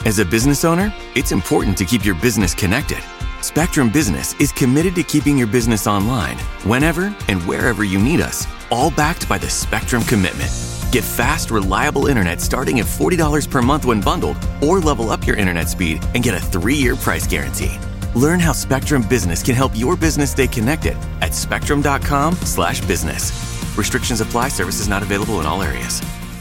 As a business owner, it's important to keep your business connected. Spectrum Business is committed to keeping your business online, whenever and wherever you need us, all backed by the Spectrum Commitment. Get fast, reliable internet starting at $40 per month when bundled, or level up your internet speed and get a 3-year price guarantee. Learn how Spectrum Business can help your business stay connected at spectrum.com/business. Restrictions apply. Services not available in all areas.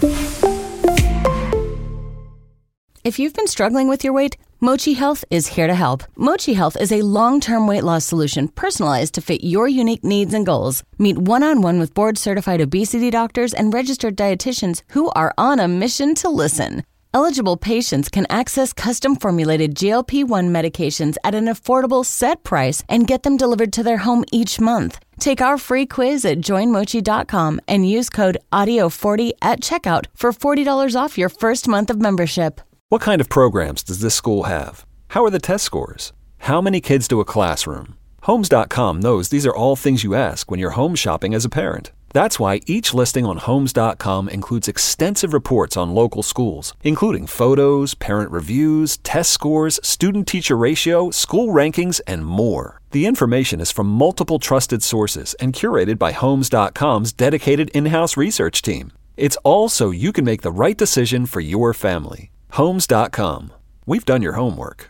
If you've been struggling with your weight, Mochi Health is here to help. Mochi Health is a long-term weight loss solution personalized to fit your unique needs and goals. Meet one-on-one with board-certified obesity doctors and registered dietitians who are on a mission to listen. Eligible patients can access custom-formulated GLP-1 medications at an affordable set price and get them delivered to their home each month. Take our free quiz at joinmochi.com and use code AUDIO40 at checkout for $40 off your first month of membership. What kind of programs does this school have? How are the test scores? How many kids do a classroom? Homes.com knows these are all things you ask when you're home shopping as a parent. That's why each listing on Homes.com includes extensive reports on local schools, including photos, parent reviews, test scores, student-teacher ratio, school rankings, and more. The information is from multiple trusted sources and curated by Homes.com's dedicated in-house research team. It's all so you can make the right decision for your family. Homes.com. We've done your homework.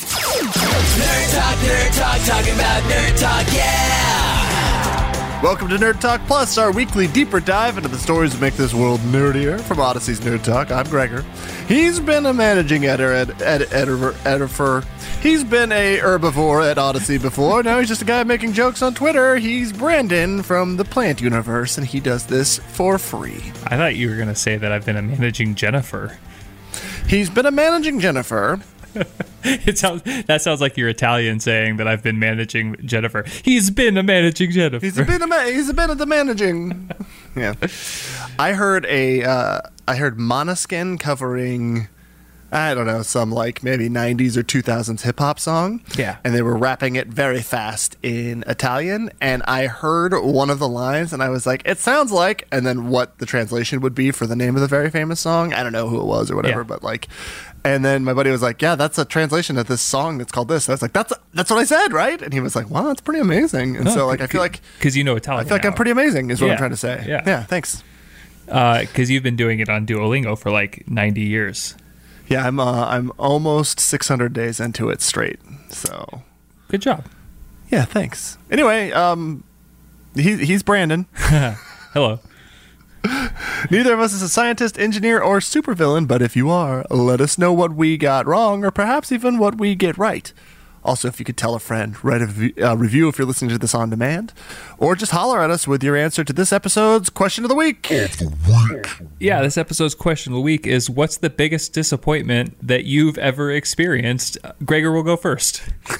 Nerd Talk, talking about Nerd Talk, yeah! Welcome to Nerd Talk Plus, our weekly deeper dive into the stories that make this world nerdier. From Odyssey's Nerd Talk, I'm Gregor. He's been a managing editor. He's been a herbivore at Odyssey before. Now he's just a guy making jokes on Twitter. He's Brandon from the Plant Universe, and he does this for free. I thought you were going to say that I've been a managing Jennifer. He's been a managing Jennifer. That sounds like you're Italian saying that I've been managing Jennifer. He's been a managing Jennifer. He's been a the managing. Yeah, I heard Måneskin covering, I don't know, some like maybe 90s or 2000s hip hop song. Yeah, and they were rapping it very fast in Italian, and I heard one of the lines, and I was like, it sounds like, and then what the translation would be for the name of the very famous song, I don't know who it was or whatever, but like. And then my buddy was like, yeah, that's a translation of this song that's called this. And I was like, that's what I said, right? And he was like, wow, that's pretty amazing. And so like, I feel like... Because you know Italian I feel like I'm pretty amazing is what I'm trying to say. Yeah, thanks. Because you've been doing it on Duolingo for like 90 years. Yeah, I'm almost 600 days into it straight. So... Good job. Yeah, thanks. Anyway, he's Brandon. Hello. Neither of us is a scientist, engineer, or supervillain, but if you are, let us know what we got wrong, or perhaps even what we get right. Also, if you could tell a friend, write a review if you're listening to this on demand, or just holler at us with your answer to this episode's question of the week. Yeah, this episode's question of the week is, what's the biggest disappointment that you've ever experienced? Gregor will go first.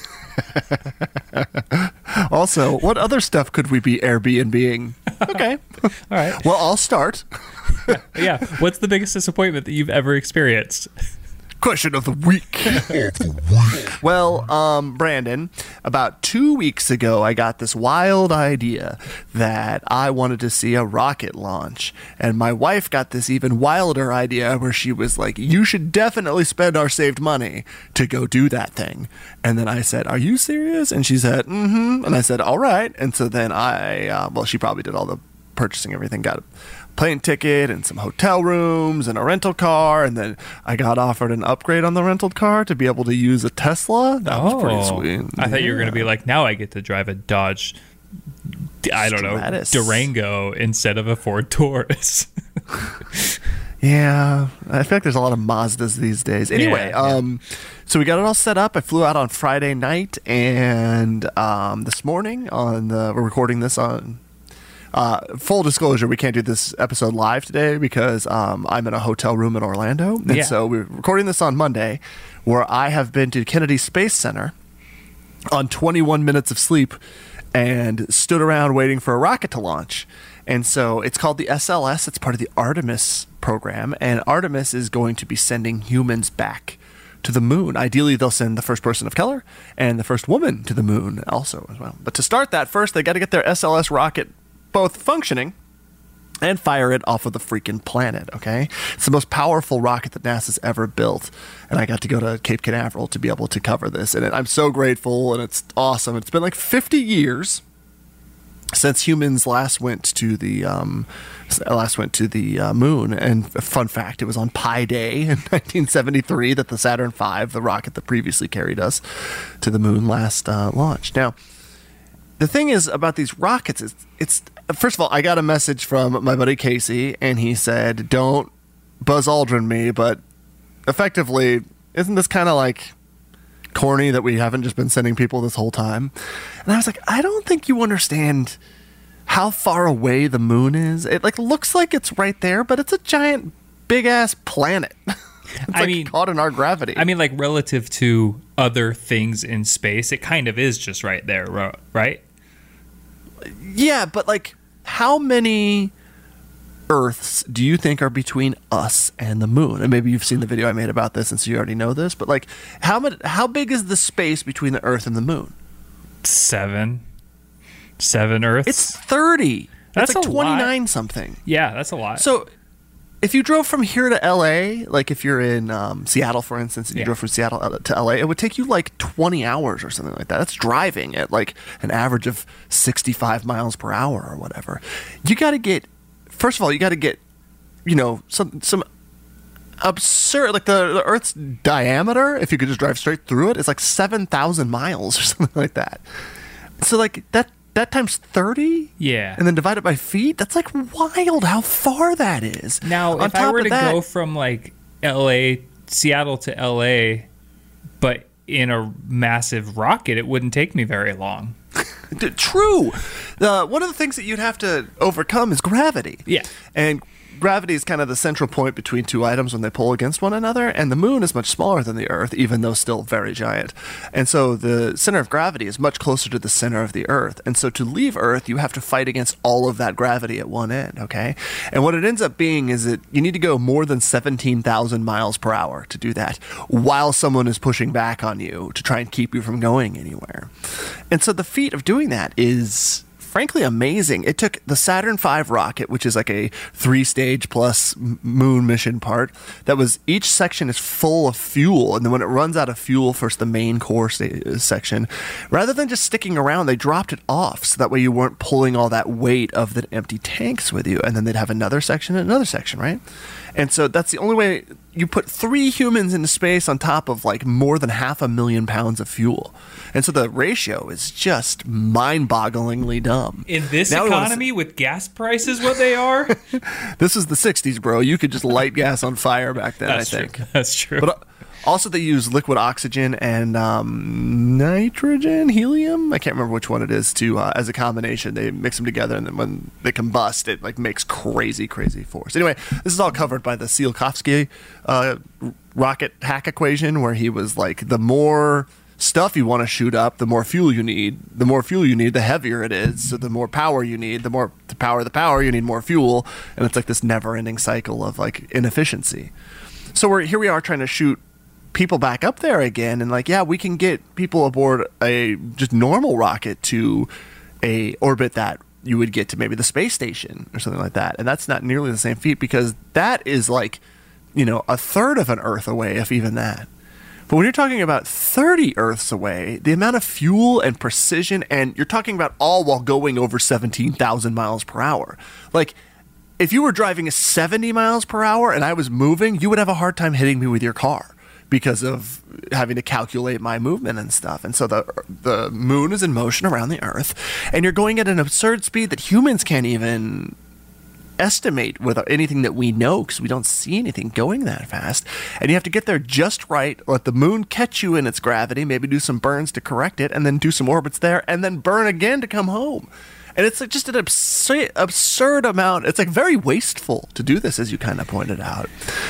Also, what other stuff could we be Airbnb-ing? Okay. All right. Well, I'll start. Yeah. What's the biggest disappointment that you've ever experienced? Question of the week. Well, Brandon, about 2 weeks ago, I got this wild idea that I wanted to see a rocket launch. And my wife got this even wilder idea where she was like, you should definitely spend our saved money to go do that thing. And then I said, are you serious? And she said, mm-hmm. And I said, all right. And so then she probably did all the purchasing, everything, got it. Plane ticket and some hotel rooms and a rental car, and then I got offered an upgrade on the rental car to be able to use a Tesla. That was pretty sweet. I thought you were going to be like, now I get to drive a Dodge, I don't know, Durango instead of a Ford Taurus. Yeah, I feel like there's a lot of Mazdas these days. Anyway, so we got it all set up. I flew out on Friday night, and this morning we're recording this on. Full disclosure, we can't do this episode live today because I'm in a hotel room in Orlando. And so we're recording this on Monday, where I have been to Kennedy Space Center on 21 minutes of sleep and stood around waiting for a rocket to launch. And so it's called the SLS. It's part of the Artemis program. And Artemis is going to be sending humans back to the moon. Ideally, they'll send the first person of color and the first woman to the moon also as well. But to start that, first, they got to get their SLS rocket both functioning and fire it off of the freaking planet, okay? It's the most powerful rocket that NASA's ever built, and I got to go to Cape Canaveral to be able to cover this, and I'm so grateful, and it's awesome. It's been like 50 years since humans last went to the moon, and a fun fact, it was on Pi Day in 1973 that the Saturn V, the rocket that previously carried us to the moon, last launched. Now, the thing is about these rockets is it's first of all, I got a message from my buddy Casey, and he said, "Don't Buzz Aldrin me," but effectively, isn't this kind of like corny that we haven't just been sending people this whole time? And I was like, I don't think you understand how far away the moon is. It like looks like it's right there, but it's a giant, big ass planet. It's caught in our gravity. I mean, like relative to other things in space, it kind of is just right there, right? Yeah, but like, how many Earths do you think are between us and the moon? And maybe you've seen the video I made about this, and so you already know this. But like, how big is the space between the Earth and the moon? 7 Earths. It's 30. That's like a 29 lot. Something. Yeah, that's a lot. So, if you drove from here to LA, like if you're in Seattle, for instance, and you drove from Seattle to LA, it would take you like 20 hours or something like that. That's driving at like an average of 65 miles per hour or whatever. You got to get, first of all, some absurd, like the Earth's diameter, if you could just drive straight through it, is like 7,000 miles or something like that. So like that times 30, and then divide it by feet, that's like wild how far that is. Now, if I were to go from like Seattle to LA, but in a massive rocket, it wouldn't take me very long. True. One of the things that you'd have to overcome is gravity. Yeah. And gravity is kind of the central point between two items when they pull against one another, and the moon is much smaller than the Earth, even though still very giant. And so the center of gravity is much closer to the center of the Earth. And so to leave Earth, you have to fight against all of that gravity at one end, okay? And what it ends up being is that you need to go more than 17,000 miles per hour to do that, while someone is pushing back on you to try and keep you from going anywhere. And so the feat of doing that is frankly amazing. It took the Saturn V rocket, which is like a 3-stage plus moon mission part, that was, each section is full of fuel, and then when it runs out of fuel for the main core section, rather than just sticking around, they dropped it off so that way you weren't pulling all that weight of the empty tanks with you, and then they'd have another section and another section, right? And so that's the only way you put 3 humans into space on top of like more than 500,000 pounds of fuel. And so the ratio is just mind-bogglingly dumb. In this economy with gas prices what they are? This is the 60s, bro. You could just light gas on fire back then, That's I think. True. That's true. But also they use liquid oxygen and nitrogen, helium. I can't remember which one it is as a combination. They mix them together, and then when they combust, it like makes crazy, crazy force. Anyway, this is all covered by the Tsiolkovsky rocket hack equation, where he was like, the more stuff you want to shoot up, the more fuel you need. The more fuel you need, the heavier it is. So the more power you need, the more to power the power, you need more fuel. And it's like this never-ending cycle of like inefficiency. So here we are trying to shoot people back up there again, and like, yeah, we can get people aboard a just normal rocket to a orbit that you would get to maybe the space station or something like that. And that's not nearly the same feat, because that is like, a third of an Earth away, if even that. But when you're talking about 30 Earths away, the amount of fuel and precision, and you're talking about all while going over 17,000 miles per hour. Like, if you were driving 70 miles per hour and I was moving, you would have a hard time hitting me with your car because of having to calculate my movement and stuff. And so the moon is in motion around the Earth, and you're going at an absurd speed that humans can't even estimate with anything that we know, because we don't see anything going that fast. And you have to get there just right, let the moon catch you in its gravity, maybe do some burns to correct it, and then do some orbits there, and then burn again to come home. And it's like just an absurd amount. It's like very wasteful to do this, as you kind of pointed out.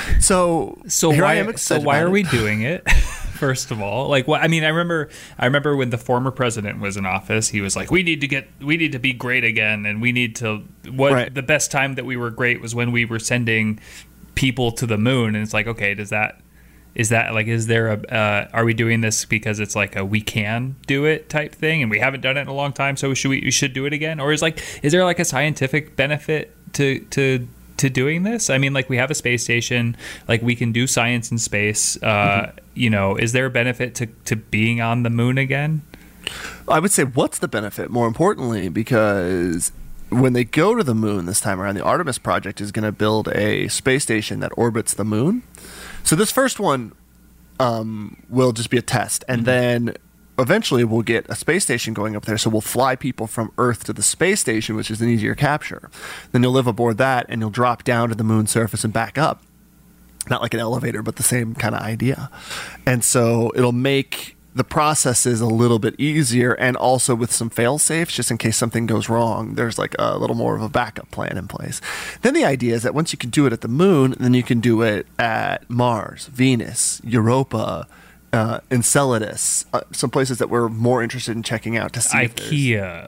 So here I am excited. So why are we doing it? First of all, like, what? I mean, I remember when the former president was in office, he was like, we need to be great again, and we need to. Right. The best time that we were great was when we were sending people to the moon, and it's like, okay, is there are we doing this because it's like a we can do it type thing, and we haven't done it in a long time, so we should do it again? Or is there like a scientific benefit to doing this? I mean, like, we have a space station, like, we can do science in space. You know, is there a benefit to being on the moon again? I would say, what's the benefit, more importantly, because when they go to the moon this time around, the Artemis project is going to build a space station that orbits the moon. So this first one will just be a test, and then eventually we'll get a space station going up there, so we'll fly people from Earth to the space station, which is an easier capture. Then you'll live aboard that, and you'll drop down to the moon's surface and back up. Not like an elevator, but the same kind of idea. And so it'll make the processes a little bit easier, and also with some fail-safes, just in case something goes wrong, there's like a little more of a backup plan in place. Then the idea is that once you can do it at the moon, then you can do it at Mars, Venus, Europa, Enceladus, some places that we're more interested in checking out to see. IKEA,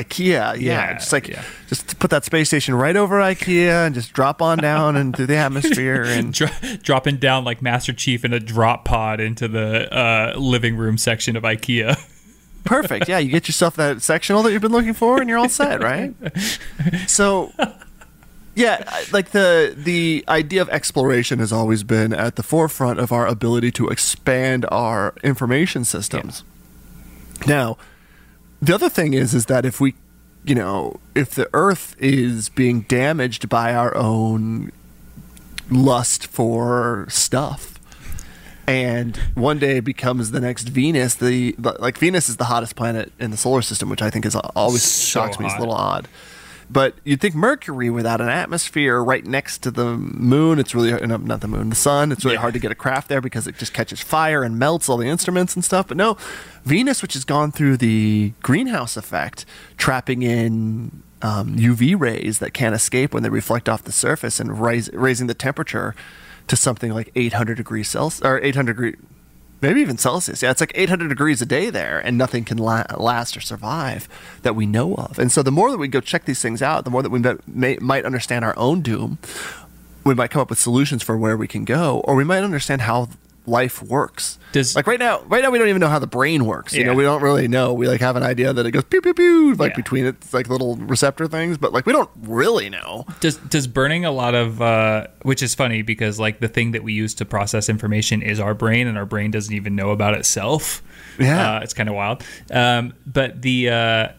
just to put that space station right over IKEA and just drop on down and through the atmosphere and dropping down like Master Chief in a drop pod into the living room section of IKEA. Perfect. Yeah, you get yourself that sectional that you've been looking for, and you're all set, right? So. Yeah, like the idea of exploration has always been at the forefront of our ability to expand our information systems. Yeah. Now, the other thing is that if we, if the Earth is being damaged by our own lust for stuff, and one day becomes the next Venus, Venus is the hottest planet in the solar system, which I think is always shocks me. It's a little odd. But you'd think Mercury, without an atmosphere right next to the moon, it's really not the moon, the sun. It's really hard to get a craft there because it just catches fire and melts all the instruments and stuff. But no, Venus, which has gone through the greenhouse effect, trapping in UV rays that can't escape when they reflect off the surface, and raising the temperature to something like 800 degrees Celsius, or 800 degrees. Maybe even Celsius. Yeah, it's like 800 degrees a day there, and nothing can last or survive that we know of. And so the more that we go check these things out, the more that we might understand our own doom. We might come up with solutions for where we can go, or we might understand how life works. Right now we don't even know how the brain works. We don't really know. We have an idea that it goes pew pew pew between its little receptor things, but we don't really know. Does burning a lot of which is funny because the thing that we use to process information is our brain, and our brain doesn't even know about itself. Yeah, it's kind of wild. But the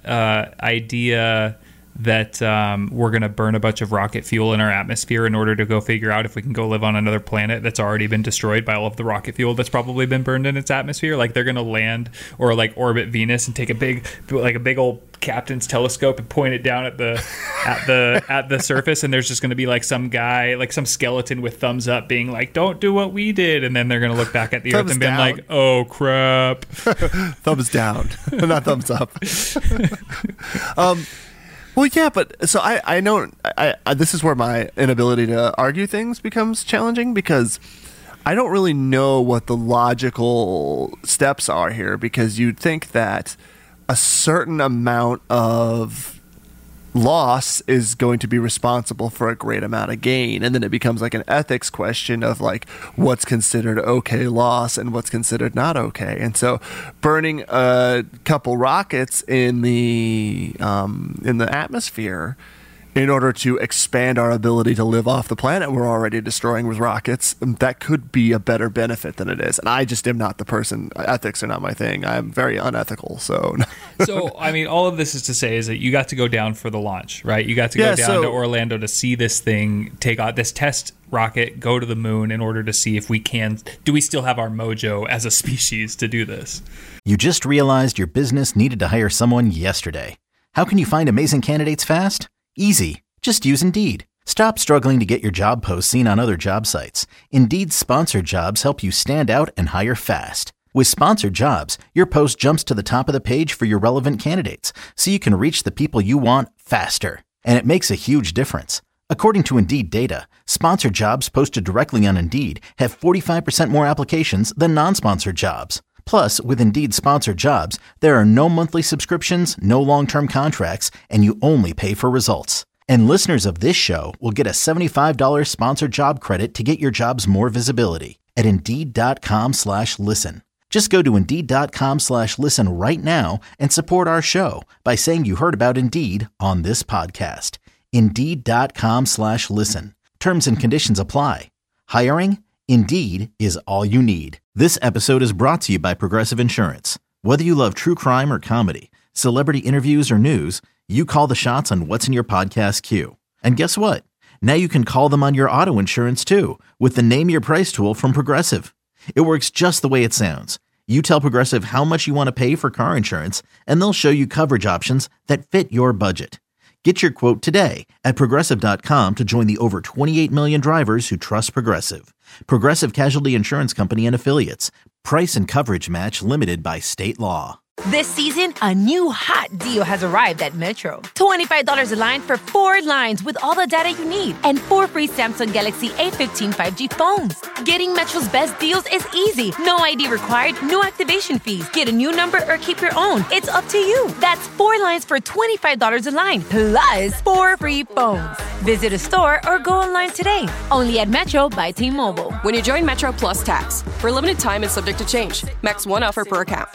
idea that we're going to burn a bunch of rocket fuel in our atmosphere in order to go figure out if we can go live on another planet that's already been destroyed by all of the rocket fuel that's probably been burned in its atmosphere. They're going to land or orbit Venus and take a big old captain's telescope and point it down at the surface, and there's just going to be some guy, some skeleton with thumbs up being don't do what we did, and then they're going to look back at the Earth and be like, oh crap. Thumbs down, not thumbs up. Well, yeah, but so I know this is where my inability to argue things becomes challenging, because I don't really know what the logical steps are here, because you'd think that a certain amount of loss is going to be responsible for a great amount of gain, and then it becomes an ethics question of what's considered okay loss and what's considered not okay. And so burning a couple rockets in the atmosphere in order to expand our ability to live off the planet we're already destroying with rockets, that could be a better benefit than it is. And I just am not the person. Ethics are not my thing. I'm very unethical. So, I mean, all of this is to say is that you got to go down for the launch, right? You got to go down to Orlando to see this thing take out this test rocket, go to the moon in order to see if we still have our mojo as a species to do this. You just realized your business needed to hire someone yesterday. How can you find amazing candidates fast? Easy. Just use Indeed. Stop struggling to get your job posts seen on other job sites. Indeed's sponsored jobs help you stand out and hire fast. With sponsored jobs, your post jumps to the top of the page for your relevant candidates, so you can reach the people you want faster. And it makes a huge difference. According to Indeed data, sponsored jobs posted directly on Indeed have 45% more applications than non-sponsored jobs. Plus, with Indeed sponsored jobs, there are no monthly subscriptions, no long-term contracts, and you only pay for results. And listeners of this show will get a $75 sponsored job credit to get your jobs more visibility at Indeed.com/listen. Just go to Indeed.com/listen right now and support our show by saying you heard about Indeed on this podcast. Indeed.com/listen. Terms and conditions apply. Hiring? Indeed is all you need. This episode is brought to you by Progressive Insurance. Whether you love true crime or comedy, celebrity interviews or news, you call the shots on what's in your podcast queue. And guess what? Now you can call them on your auto insurance too with the Name Your Price tool from Progressive. It works just the way it sounds. You tell Progressive how much you want to pay for car insurance, and they'll show you coverage options that fit your budget. Get your quote today at Progressive.com to join the over 28 million drivers who trust Progressive. Progressive Casualty Insurance Company and Affiliates. Price and coverage match limited by state law. This season, a new hot deal has arrived at Metro. $25 a line for 4 lines with all the data you need and 4 free Samsung Galaxy A15 5G phones. Getting Metro's best deals is easy. No ID required, no activation fees. Get a new number or keep your own. It's up to you. That's 4 lines for $25 a line, plus 4 free phones. Visit a store or go online today. Only at Metro by T-Mobile. When you join Metro Plus Tax, for a limited time and subject to change. Max 1 offer per account.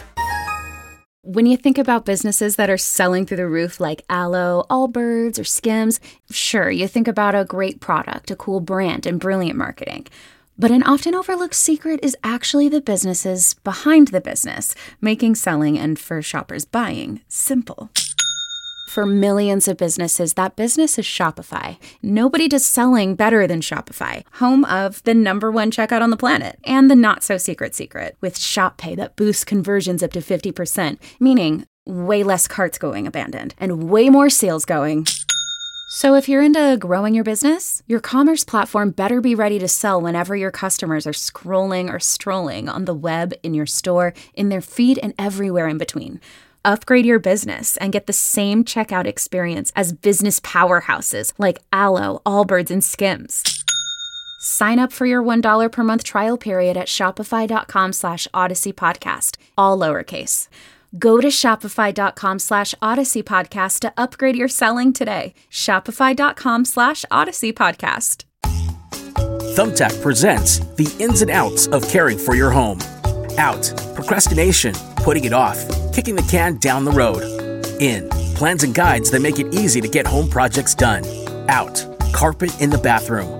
When you think about businesses that are selling through the roof like Aloe, Allbirds, or Skims, sure, you think about a great product, a cool brand, and brilliant marketing. But an often overlooked secret is actually the businesses behind the business, making selling and, for shoppers, buying simple. For millions of businesses, that business is Shopify. Nobody does selling better than Shopify, home of the #1 checkout on the planet, and the not-so-secret secret, with Shop Pay that boosts conversions up to 50%, meaning way less carts going abandoned, and way more sales going. So if you're into growing your business, your commerce platform better be ready to sell whenever your customers are scrolling or strolling on the web, in your store, in their feed, and everywhere in between. Upgrade your business and get the same checkout experience as business powerhouses like Aloe, Allbirds, and Skims. Sign up for your $1 per month trial period at shopify.com/Odyssey Podcast, all lowercase. Go to shopify.com/Odyssey Podcast to upgrade your selling today. Shopify.com/Odyssey Podcast. Thumbtack presents the ins and outs of caring for your home. Out, procrastination, putting it off, kicking the can down the road. In, plans and guides that make it easy to get home projects done. Out, carpet in the bathroom.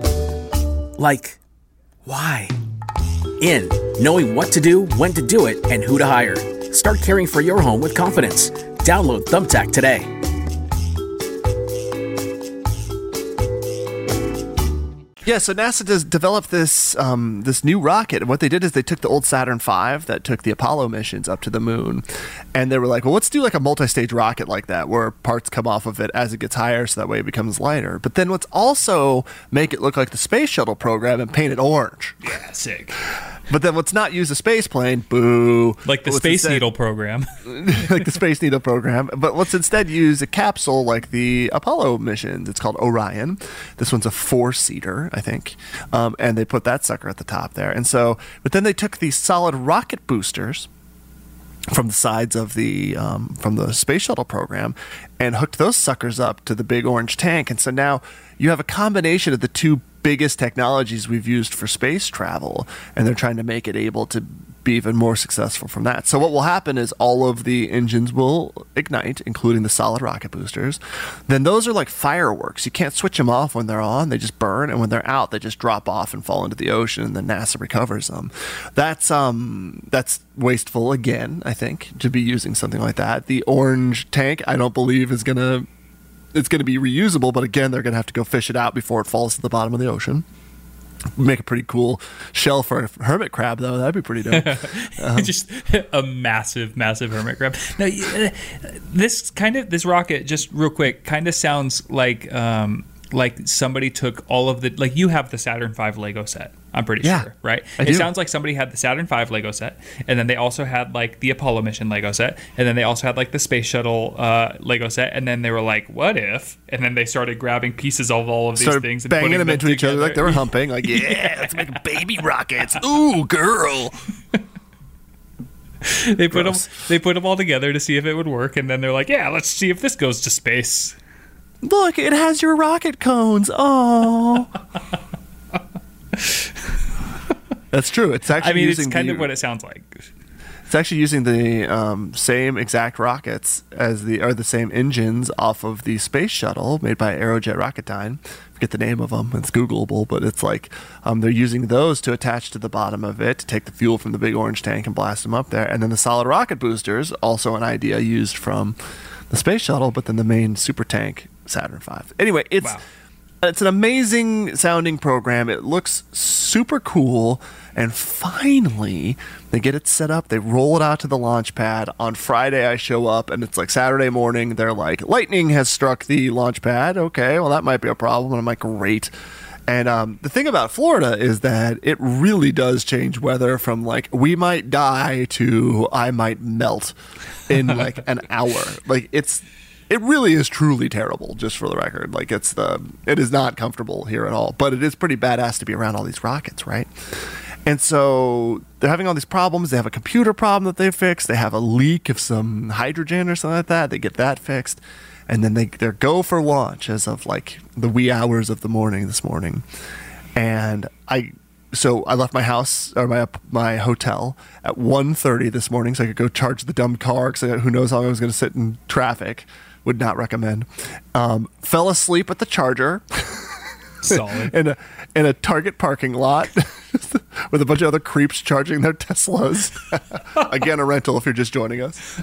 Like, why? In, knowing what to do, when to do it, and who to hire. Start caring for your home with confidence. Download Thumbtack today. Yeah, so NASA does develop this this new rocket, and what they did is they took the old Saturn V that took the Apollo missions up to the moon, and they were like, well, let's do like a multi-stage rocket like that, where parts come off of it as it gets higher, so that way it becomes lighter. But then let's also make it look like the Space Shuttle program and paint it orange. Yeah, sick. But then let's not use a space plane, boo. Like the Space Needle program. Like the Space Needle program. But let's instead use a capsule like the Apollo missions. It's called Orion. This one's a 4-seater, I think. And they put that sucker at the top there. And so, but then they took these solid rocket boosters from the sides of the from the Space Shuttle program and hooked those suckers up to the big orange tank. And so now you have a combination of the two biggest technologies we've used for space travel, and they're trying to make it able to be even more successful from that. So what will happen is all of the engines will ignite, including the solid rocket boosters. Then those are like fireworks. You can't switch them off when they're on. They just burn, and when they're out, they just drop off and fall into the ocean, and then NASA recovers them. That's wasteful again, I think, to be using something like that. The orange tank, I don't believe it's going to be reusable, but again, they're going to have to go fish it out before it falls to the bottom of the ocean. Make a pretty cool shell for a hermit crab, though. That'd be pretty dope. Just a massive hermit crab. Now, this rocket, just real quick, kind of sounds like somebody took all of the, like, you have the Saturn V Lego set, I'm pretty sure, right? It sounds like somebody had the Saturn V Lego set, and then they also had like the Apollo mission Lego set, and then they also had like the Space Shuttle Lego set, and then they were like, what if? And then they started grabbing pieces of all of these things and banging them into each other like they were humping, like, yeah, let's make baby rockets. Ooh, girl. They put them all together to see if it would work, and then they're like, yeah, let's see if this goes to space. Look, it has your rocket cones. Oh. That's true. It's actually it's kind of what it sounds like. It's actually using the same exact rockets the same engines off of the space shuttle made by Aerojet Rocketdyne. Forget the name of them; it's Googleable, but it's like they're using those to attach to the bottom of it to take the fuel from the big orange tank and blast them up there. And then the solid rocket boosters, also an idea used from the space shuttle, but then the main super tank Saturn V. Anyway, it's an amazing sounding program. It looks super cool. And finally, they get it set up. They roll it out to the launch pad. On Friday, I show up, and it's like Saturday morning. They're like, lightning has struck the launch pad. Okay, well, that might be a problem. And I'm like, great. And the thing about Florida is that it really does change weather from like, we might die to I might melt in like an hour. Like, it really is truly terrible, just for the record. Like, it is not comfortable here at all. But it is pretty badass to be around all these rockets, right? And so they're having all these problems. They have a computer problem that they fixed. They have a leak of some hydrogen or something like that. They get that fixed. And then they're go for launch as of like the wee hours of the morning this morning. And I left my house or my hotel at 1:30 this morning so I could go charge the dumb car because who knows how long I was going to sit in traffic. Would not recommend. Fell asleep at the charger. Solid. in a Target parking lot with a bunch of other creeps charging their Teslas. Again, a rental if you're just joining us.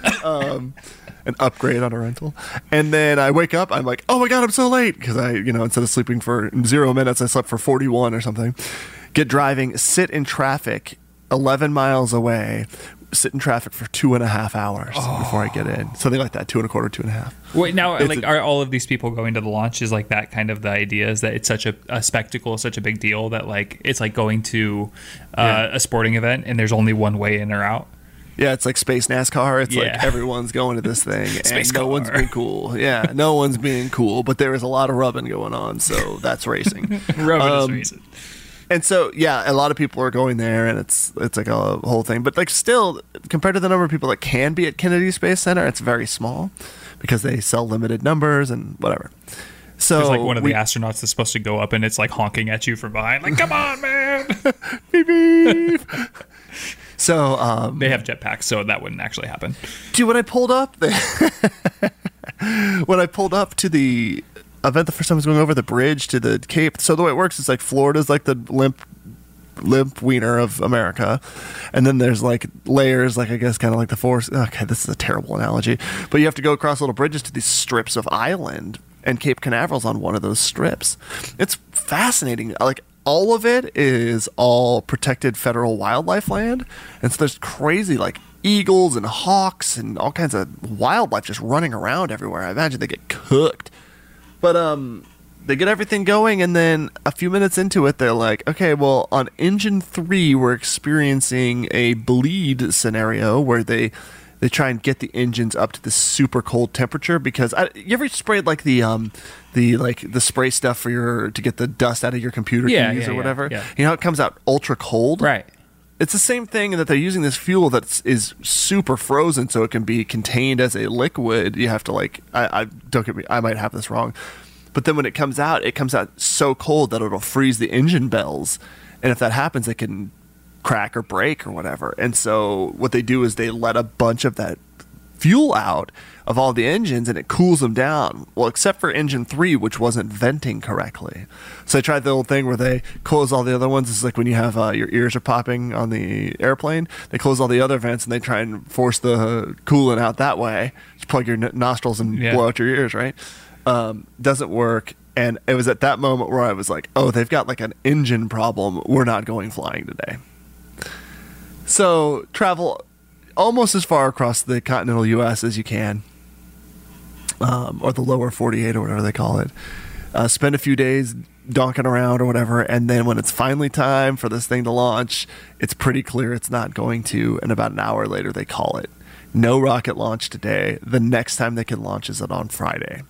An upgrade on a rental. And then I wake up, I'm like, oh my God, I'm so late. Because instead of sleeping for 0 minutes, I slept for 41 or something. Get driving, sit in traffic 11 miles away, sit in traffic for 2.5 hours before I get in. Something like that, 2.25, 2.5. Wait, now, are all of these people going to the launch? Is like that kind of the idea? Is that it's such a spectacle, such a big deal that like it's like going to a sporting event and there's only one way in or out? Yeah, it's like space NASCAR. It's like everyone's going to this thing, and no one's being cool. Yeah, no one's being cool, but there is a lot of rubbing going on, so that's racing. Rubbing is racing. And so, yeah, a lot of people are going there, and it's like a whole thing. But like, still, compared to the number of people that can be at Kennedy Space Center, it's very small because they sell limited numbers and whatever. So there's like one of the astronauts that's supposed to go up, and it's like honking at you from behind, like, "Come on, man!" Beep beep. So they have jetpacks, so that wouldn't actually happen. Dude, when I pulled up to the event the first time I was going over the bridge to the Cape. So the way it works is like Florida's like the limp wiener of America, and then there's like layers, like I guess kind of like the forest. Okay, this is a terrible analogy, but you have to go across little bridges to these strips of island, and Cape Canaveral's on one of those strips. It's fascinating. Like, all of it is all protected federal wildlife land, and so there's crazy like eagles and hawks and all kinds of wildlife just running around everywhere. I imagine they get cooked. But they get everything going, and then a few minutes into it, they're like, okay, well, on Engine 3, we're experiencing a bleed scenario where they try and get the engines up to this super cold temperature because you ever sprayed like the spray stuff for to get the dust out of your computer keys or whatever? Yeah. You know, it comes out ultra cold. Right. It's the same thing in that they're using this fuel that is super frozen, so it can be contained as a liquid. You have to like, don't get me, I might have this wrong, but then when it comes out so cold that it'll freeze the engine bells, and if that happens, it can crack or break or whatever. And so what they do is they let a bunch of that fuel out of all the engines, and it cools them down. Well, except for Engine 3, which wasn't venting correctly. So I tried the old thing where they close all the other ones. It's like when you have your ears are popping on the airplane. They close all the other vents, and they try and force the coolant out that way. Just plug your nostrils and blow out your ears, right? Doesn't work. And it was at that moment where I was like, oh, they've got like an engine problem. We're not going flying today. So travel almost as far across the continental U.S. as you can, or the lower 48 or whatever they call it. Spend a few days donking around or whatever, and then when it's finally time for this thing to launch, it's pretty clear it's not going to, and about an hour later they call it. No rocket launch today. The next time they can launch is on Friday.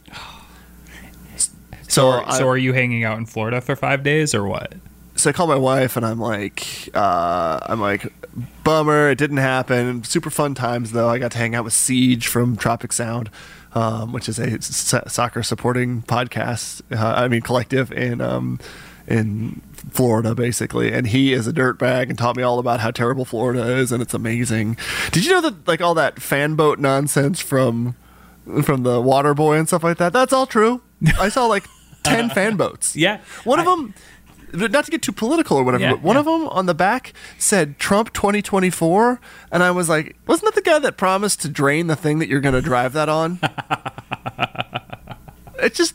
So are you hanging out in Florida for 5 days or what? So I call my wife and I'm like, bummer, it didn't happen. Super fun times though. I got to hang out with Siege from Tropic Sound, which is a soccer supporting podcast. Collective in in Florida, basically, and he is a dirtbag and taught me all about how terrible Florida is, and it's amazing. Did you know that like all that fan boat nonsense from the water boy and stuff like that? That's all true. I saw like 10 fan boats. Yeah, one of them. Not to get too political or whatever, but one of them on the back said Trump 2024, and I was like, wasn't that the guy that promised to drain the thing that you're going to drive that on? It just.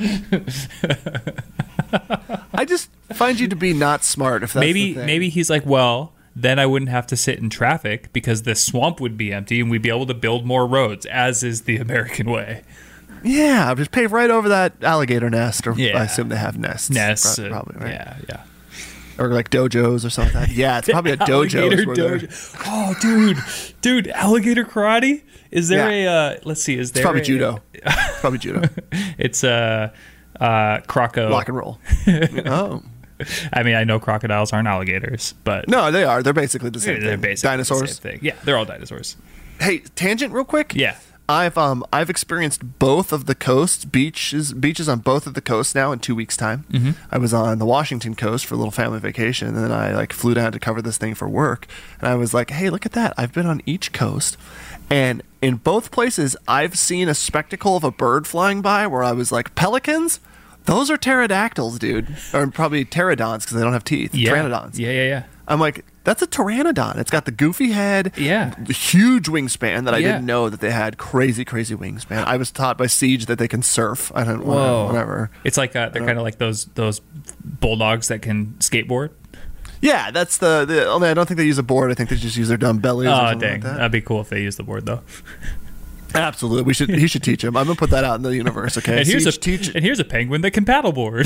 I just find you to be not smart. If that's the thing. Maybe he's like, well, then I wouldn't have to sit in traffic because the swamp would be empty and we'd be able to build more roads, as is the American way. Yeah, I'll just pave right over that alligator nest, or I assume they have nests. Nests, probably, right? Yeah. Or like dojos or something like that. Yeah, it's probably a dojo. Oh, dude, alligator karate? Is there a? Let's see. Is there? It's probably judo. It's probably judo. It's croco. Rock and roll. Oh. I mean, I know crocodiles aren't alligators, but no, they are. They're basically the same thing. They're basically dinosaurs. The same thing. Yeah, they're all dinosaurs. Hey, tangent real quick. Yeah. I've experienced both of the coasts, beaches on both of the coasts now in 2 weeks' time. Mm-hmm. I was on the Washington coast for a little family vacation, and then I like flew down to cover this thing for work. And I was like, hey, look at that. I've been on each coast. And in both places, I've seen a spectacle of a bird flying by where I was like, pelicans? Those are pterodactyls, dude. Or probably pterodons because they don't have teeth. Yeah. Pteranodons. Yeah. I'm like, that's a pteranodon. It's got the goofy head. Yeah. Huge wingspan that I didn't know that they had. Crazy wingspan. I was taught by Siege that they can surf. I don't know. Whatever. It's like they're kind of like those bulldogs that can skateboard. Yeah, that's the only I don't think they use a board. I think they just use their dumb bellies. Oh, or something dang. Like that. That'd be cool if they used the board, though. Absolutely. He should teach him. I'm going to put that out in the universe, okay? And here's a penguin that can paddleboard.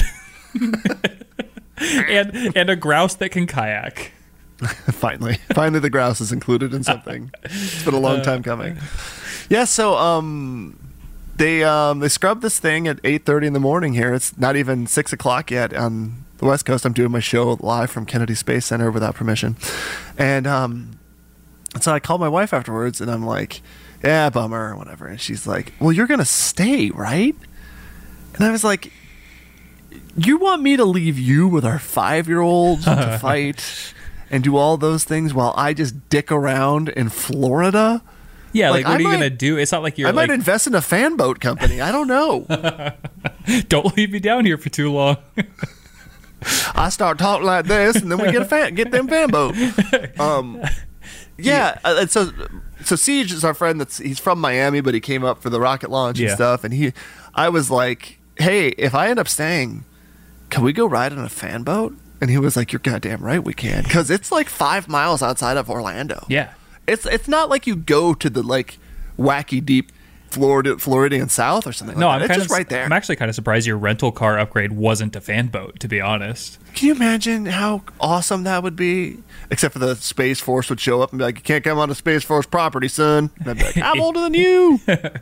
and a grouse that can kayak. Finally the grouse is included in something. It's been a long time coming. Yeah, so they scrubbed this thing at 8:30 in the morning here. It's not even 6 o'clock yet on the West Coast. I'm doing my show live from Kennedy Space Center without permission. And so I called my wife afterwards and I'm like, yeah, bummer or whatever. And she's like, well, you're going to stay, right? And I was like, you want me to leave you with our 5-year-old to fight and do all those things while I just dick around in Florida? Yeah, like what are you going to do? It's not like you're I might invest in a fan boat company. I don't know. Don't leave me down here for too long. I start talking like this and then we get them fan boat. Yeah, so Siege is our friend he's from Miami, but he came up for the rocket launch and stuff. And I was like, hey, if I end up staying, can we go ride on a fan boat? And he was like, you're goddamn right we can. Because it's like 5 miles outside of Orlando. Yeah. It's not like you go to the like wacky deep Floridian South or something like that. It's just right there. I'm actually kind of surprised your rental car upgrade wasn't a fan boat, to be honest. Can you imagine how awesome that would be? Except for the Space Force would show up and be like, you can't come on the Space Force property, son. And I'd be like, I'm older than you.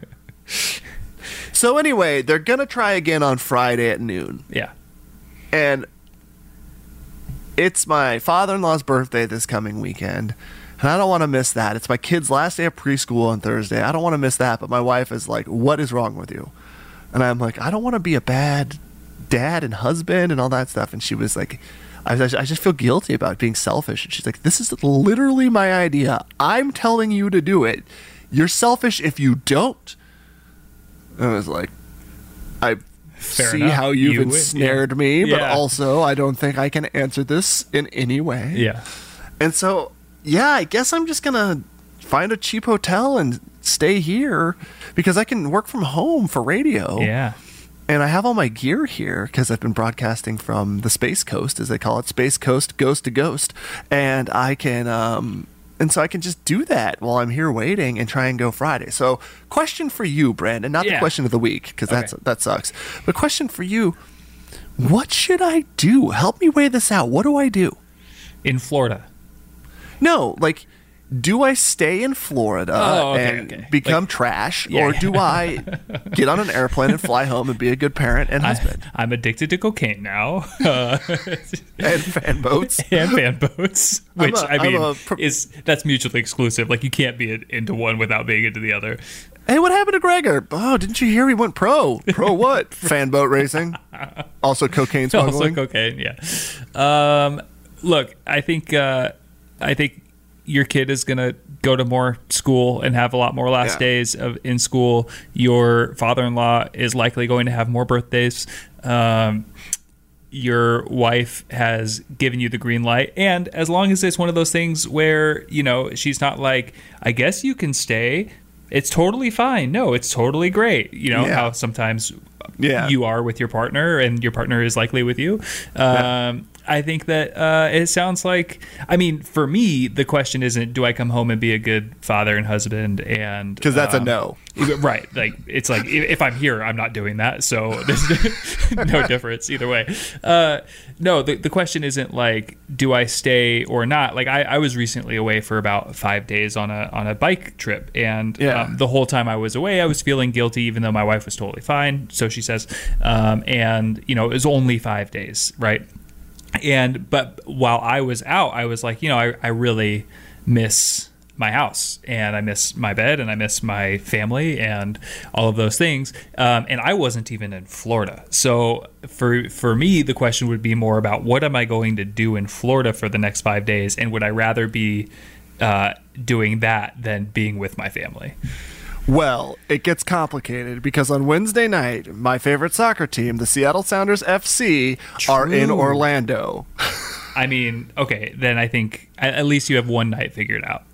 So anyway, they're going to try again on Friday at noon. Yeah. And it's my father-in-law's birthday this coming weekend. And I don't want to miss that. It's my kid's last day of preschool on Thursday. I don't want to miss that. But my wife is like, what is wrong with you? And I'm like, I don't want to be a bad dad and husband and all that stuff. And she was like, I just feel guilty about being selfish. And she's like, this is literally my idea. I'm telling you to do it. You're selfish if you don't. And I was like, I see how you've ensnared me, but also I don't think I can answer this in any way. Yeah. And so, yeah, I guess I'm just going to find a cheap hotel and stay here because I can work from home for radio. Yeah. And I have all my gear here because I've been broadcasting from the Space Coast, as they call it, Space Coast, Ghost to Ghost. And I can, and so I can just do that while I'm here waiting and try and go Friday. So, question for you, Brandon, not the question of the week because that sucks. But question for you: what should I do? Help me weigh this out. What do I do in Florida? No, like, do I stay in Florida and become trash, or do I get on an airplane and fly home and be a good parent and husband? I'm addicted to cocaine now. And fan boats. Which, that's mutually exclusive. Like, you can't be into one without being into the other. Hey, what happened to Gregor? Oh, didn't you hear he went pro? Pro what? Fan boat racing. Also cocaine smuggling. Also cocaine, yeah. Look, I think your kid is going to go to more school and have a lot more last days in school. Your father-in-law is likely going to have more birthdays. Your wife has given you the green light. And as long as it's one of those things where, she's not like, I guess you can stay, it's totally fine. No, it's totally great. How sometimes you are with your partner and your partner is likely with you. I think that it sounds like, for me, the question isn't, do I come home and be a good father and husband? And because that's a no. Right. Like, it's like, if I'm here, I'm not doing that. So there's no difference either way. No, the question isn't like, do I stay or not? Like, I was recently away for about 5 days on a bike trip. And the whole time I was away, I was feeling guilty, even though my wife was totally fine. So she says, it was only 5 days. Right. But while I was out, I was like, I really miss my house, and I miss my bed, and I miss my family, and all of those things. And I wasn't even in Florida. So for me, the question would be more about, what am I going to do in Florida for the next 5 days? And would I rather be doing that than being with my family? Well, it gets complicated because on Wednesday night, my favorite soccer team, the Seattle Sounders FC, are in Orlando. Okay, then I think at least you have one night figured out.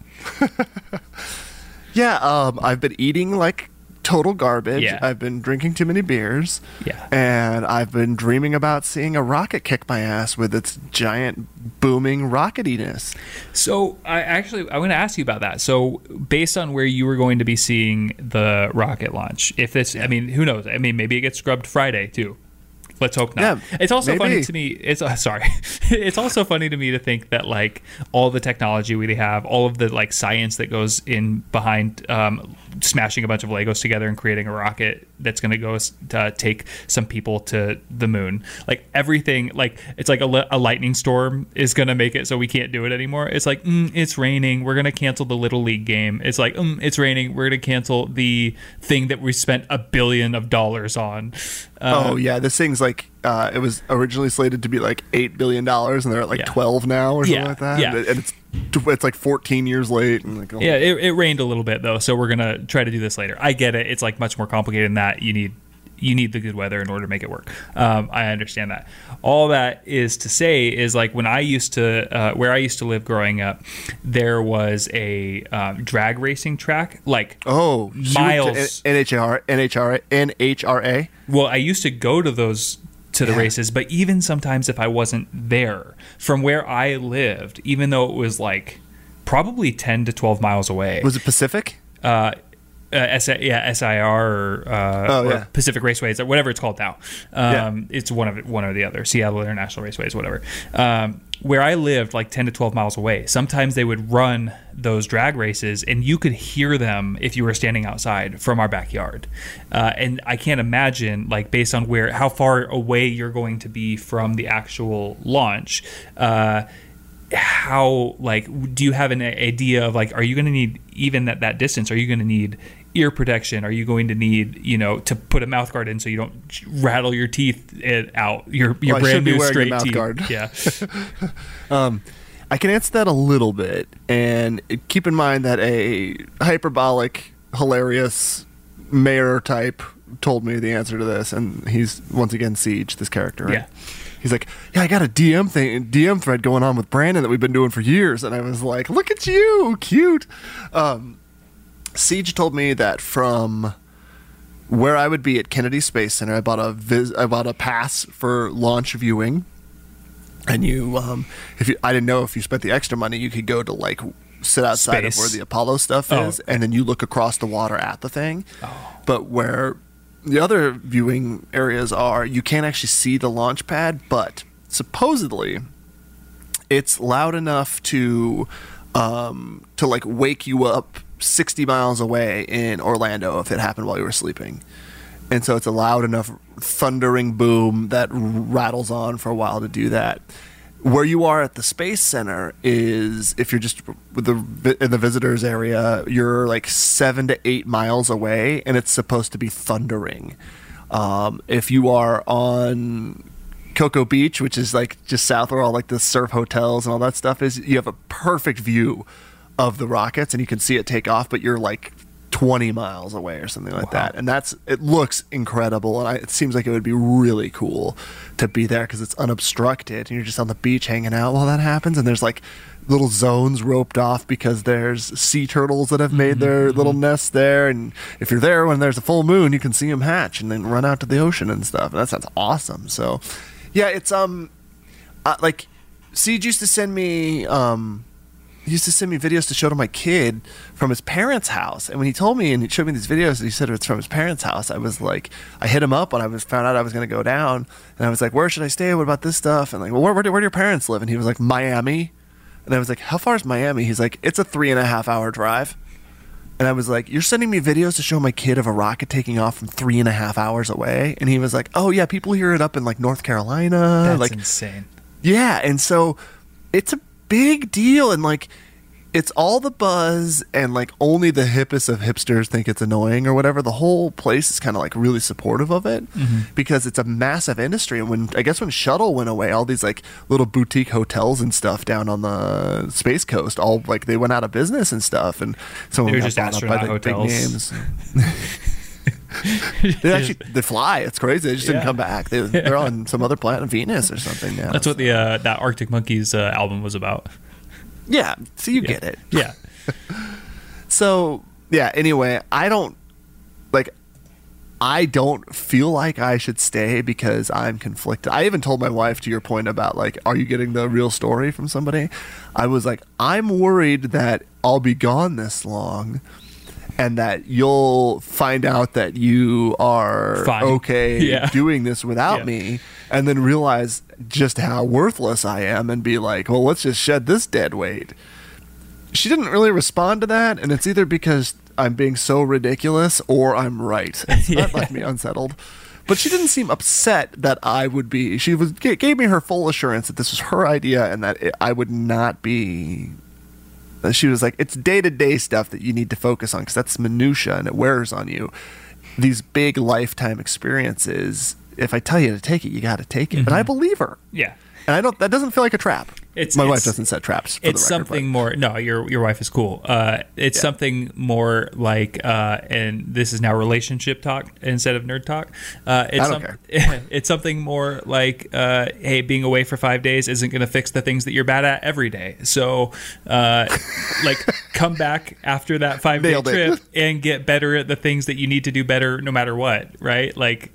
I've been eating like total garbage. Yeah. I've been drinking too many beers. Yeah. And I've been dreaming about seeing a rocket kick my ass with its giant booming rocketiness. So I want to ask you about that. So based on where you were going to be seeing the rocket launch, if this, who knows? Maybe it gets scrubbed Friday too. Let's hope not. Yeah, it's also funny to me. It's also funny to me to think that like all the technology we have, all of the like science that goes in behind smashing a bunch of Legos together and creating a rocket that's going to go take some people to the moon. Like everything, like it's like a lightning storm is going to make it so we can't do it anymore. It's like it's raining. We're going to cancel the Little League game. It's like it's raining. We're going to cancel the thing that we spent $1 billion on. This thing's like it was originally slated to be like $8 billion, and they're at like 12 now or something like that. Yeah. And it's like 14 years late. And like, it rained a little bit though, so we're gonna try to do this later. I get it. It's like much more complicated than that. You need the good weather in order to make it work. I understand that. All that is to say is like when I used to where I used to live growing up, there was a drag racing track like miles. NHRA. Well, I used to go to the races, but even sometimes if I wasn't there, from where I lived, even though it was like probably 10 to 12 miles away. Was it Pacific? SIR or Pacific Raceways, or whatever it's called now. It's one or the other. Seattle International Raceways, whatever. Where I lived, like 10 to 12 miles away, sometimes they would run those drag races, and you could hear them if you were standing outside from our backyard. And I can't imagine, like based on how far away you're going to be from the actual launch. How, like, do you have an idea of like, are you going to need, even at that distance, are you going to need ear protection? Are you going to need, to put a mouth guard in so you don't rattle your teeth out, your brand new straight teeth? Guard. Yeah. I can answer that a little bit, and keep in mind that a hyperbolic, hilarious mayor type told me the answer to this, and he's once again Siege, this character, right? Yeah. He's like, I got a DM thread going on with Brandon that we've been doing for years. And I was like, look at you, cute. Siege told me that from where I would be at Kennedy Space Center, I bought a pass for launch viewing. And I didn't know if you spent the extra money, you could go to like sit outside of where the Apollo stuff is, and then you look across the water at the thing. Oh. But where the other viewing areas are, you can't actually see the launch pad, but supposedly it's loud enough to like wake you up 60 miles away in Orlando if it happened while you were sleeping. And so it's a loud enough thundering boom that rattles on for a while to do that. where you are at the Space Center is, if you're just in the visitors area, you're like 7 to 8 miles away, and it's supposed to be thundering. If you are on Cocoa Beach, which is like just south where all like the surf hotels and all that stuff is, you have a perfect view of the rockets and you can see it take off, but you're like 20 miles away or something like that. And it looks incredible. And it seems like it would be really cool to be there because it's unobstructed and you're just on the beach hanging out while that happens. And there's like little zones roped off because there's sea turtles that have made their little nests there. And if you're there when there's a full moon, you can see them hatch and then run out to the ocean and stuff. And that sounds awesome. So yeah, it's like Siege used to send me videos to show to my kid from his parents' house. And when he told me and he showed me these videos and he said it's from his parents' house, I was like, I hit him up when I found out I was going to go down. And I was like, where should I stay? What about this stuff? And like, well, where do your parents live? And he was like, Miami. And I was like, how far is Miami? He's like, it's a 3.5 hour drive. And I was like, you're sending me videos to show my kid of a rocket taking off from 3.5 hours away? And he was like, oh yeah, people hear it up in like North Carolina. That's like insane. Yeah, and so it's a big deal, and like it's all the buzz, and like only the hippest of hipsters think it's annoying or whatever. The whole place is kind of like really supportive of it because it's a massive industry. And when Shuttle went away, all these like little boutique hotels and stuff down on the Space Coast, all like they went out of business and stuff, and some of them got bought up by the big names. They fly. It's crazy. They just didn't come back. They're on some other planet, Venus or something now. That's what the that Arctic Monkeys album was about. Yeah, so you get it. Yeah. So, yeah, anyway, I don't feel like I should stay because I'm conflicted. I even told my wife, to your point about like, are you getting the real story from somebody? I was like, I'm worried that I'll be gone this long and that you'll find out that you are okay doing this without me, and then realize just how worthless I am and be like, well, let's just shed this dead weight. She didn't really respond to that, and it's either because I'm being so ridiculous or I'm right. And so that left me unsettled. But she didn't seem upset that I would be. She gave me her full assurance that this was her idea and that I would not be. She was like, it's day-to-day stuff that you need to focus on because that's minutia and it wears on you. These big lifetime experiences, if I tell you to take it, you got to take it. And I believe her. Yeah. And that doesn't feel like a trap. My wife doesn't set traps. For it's the record, something more. No, your wife is cool. It's something more like, and this is now relationship talk instead of nerd talk. I don't care. It's something more like, hey, being away for 5 days isn't going to fix the things that you're bad at every day. So, like, come back after that 5-day trip and get better at the things that you need to do better, no matter what. Right? Like,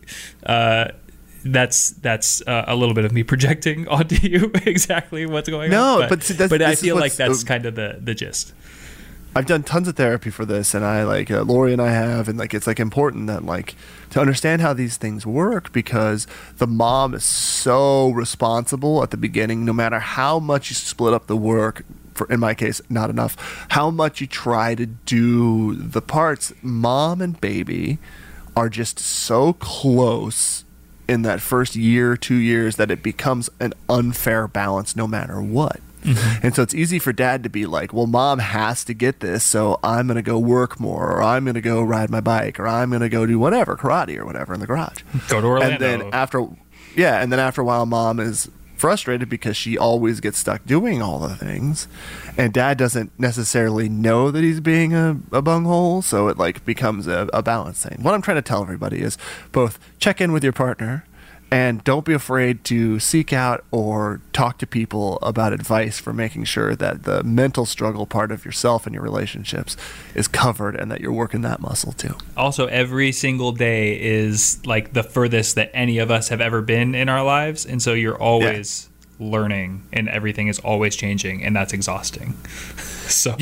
that's a little bit of me projecting onto you exactly what's going on. No, but I feel like that's kind of the gist. I've done tons of therapy for this, and I like Lori and I have, and like it's like important that like to understand how these things work because the mom is so responsible at the beginning, no matter how much you split up the work. For, in my case, not enough. How much you try to do the parts, mom and baby are just so close in that first year, 2 years, that it becomes an unfair balance no matter what. And so it's easy for dad to be like, well, mom has to get this, so I'm going to go work more, or I'm going to go ride my bike, or I'm going to go do whatever, karate or whatever in the garage. Go to Orlando. And then after a while, mom is frustrated because she always gets stuck doing all the things, and dad doesn't necessarily know that he's being a bunghole, so it like becomes a balance thing. What I'm trying to tell everybody is both check in with your partner and don't be afraid to seek out or talk to people about advice for making sure that the mental struggle part of yourself and your relationships is covered and that you're working that muscle too. Also, every single day is like the furthest that any of us have ever been in our lives. And so you're always learning and everything is always changing, and that's exhausting. So,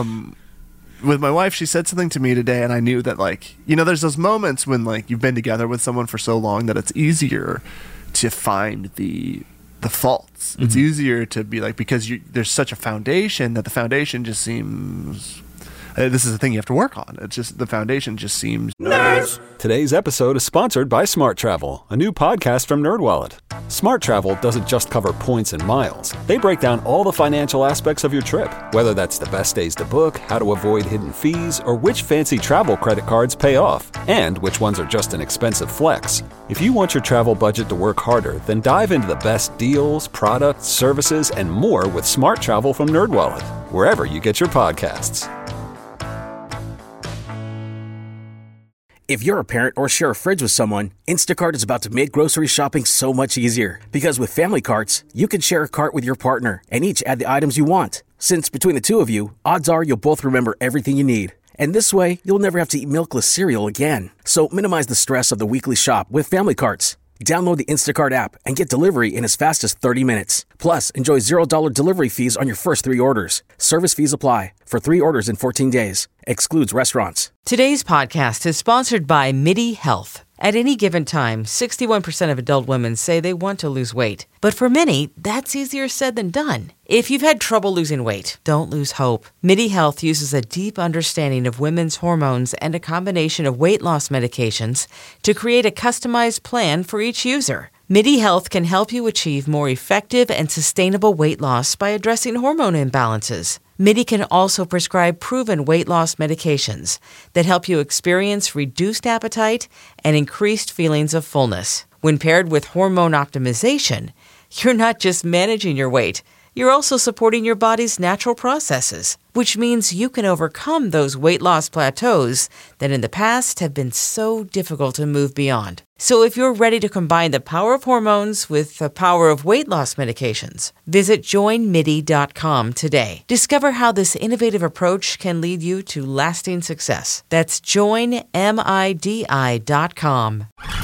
with my wife, she said something to me today, and I knew that, like, there's those moments when, like, you've been together with someone for so long that it's easier to find the faults. It's easier to be like, because there's such a foundation that the foundation just seems, this is a thing you have to work on. It's just the foundation just seems... Nerds! Today's episode is sponsored by Smart Travel, a new podcast from NerdWallet. Smart Travel doesn't just cover points and miles. They break down all the financial aspects of your trip, whether that's the best days to book, how to avoid hidden fees, or which fancy travel credit cards pay off, and which ones are just an expensive flex. If you want your travel budget to work harder, then dive into the best deals, products, services, and more with Smart Travel from NerdWallet, wherever you get your podcasts. If you're a parent or share a fridge with someone, Instacart is about to make grocery shopping so much easier. Because with Family Carts, you can share a cart with your partner and each add the items you want. Since between the two of you, odds are you'll both remember everything you need. And this way, you'll never have to eat milkless cereal again. So minimize the stress of the weekly shop with Family Carts. Download the Instacart app and get delivery in as fast as 30 minutes. Plus, enjoy $0 delivery fees on your first 3 orders. Service fees apply. For 3 orders in 14 days. Excludes restaurants. Today's podcast is sponsored by MIDI Health. At any given time, 61% of adult women say they want to lose weight. But for many, that's easier said than done. If you've had trouble losing weight, don't lose hope. MIDI Health uses a deep understanding of women's hormones and a combination of weight loss medications to create a customized plan for each user. MIDI Health can help you achieve more effective and sustainable weight loss by addressing hormone imbalances. MIDI can also prescribe proven weight loss medications that help you experience reduced appetite and increased feelings of fullness. When paired with hormone optimization, you're not just managing your weight, you're also supporting your body's natural processes, which means you can overcome those weight loss plateaus that in the past have been so difficult to move beyond. So if you're ready to combine the power of hormones with the power of weight loss medications, visit joinmidi.com today. Discover how this innovative approach can lead you to lasting success. That's joinmidi.com.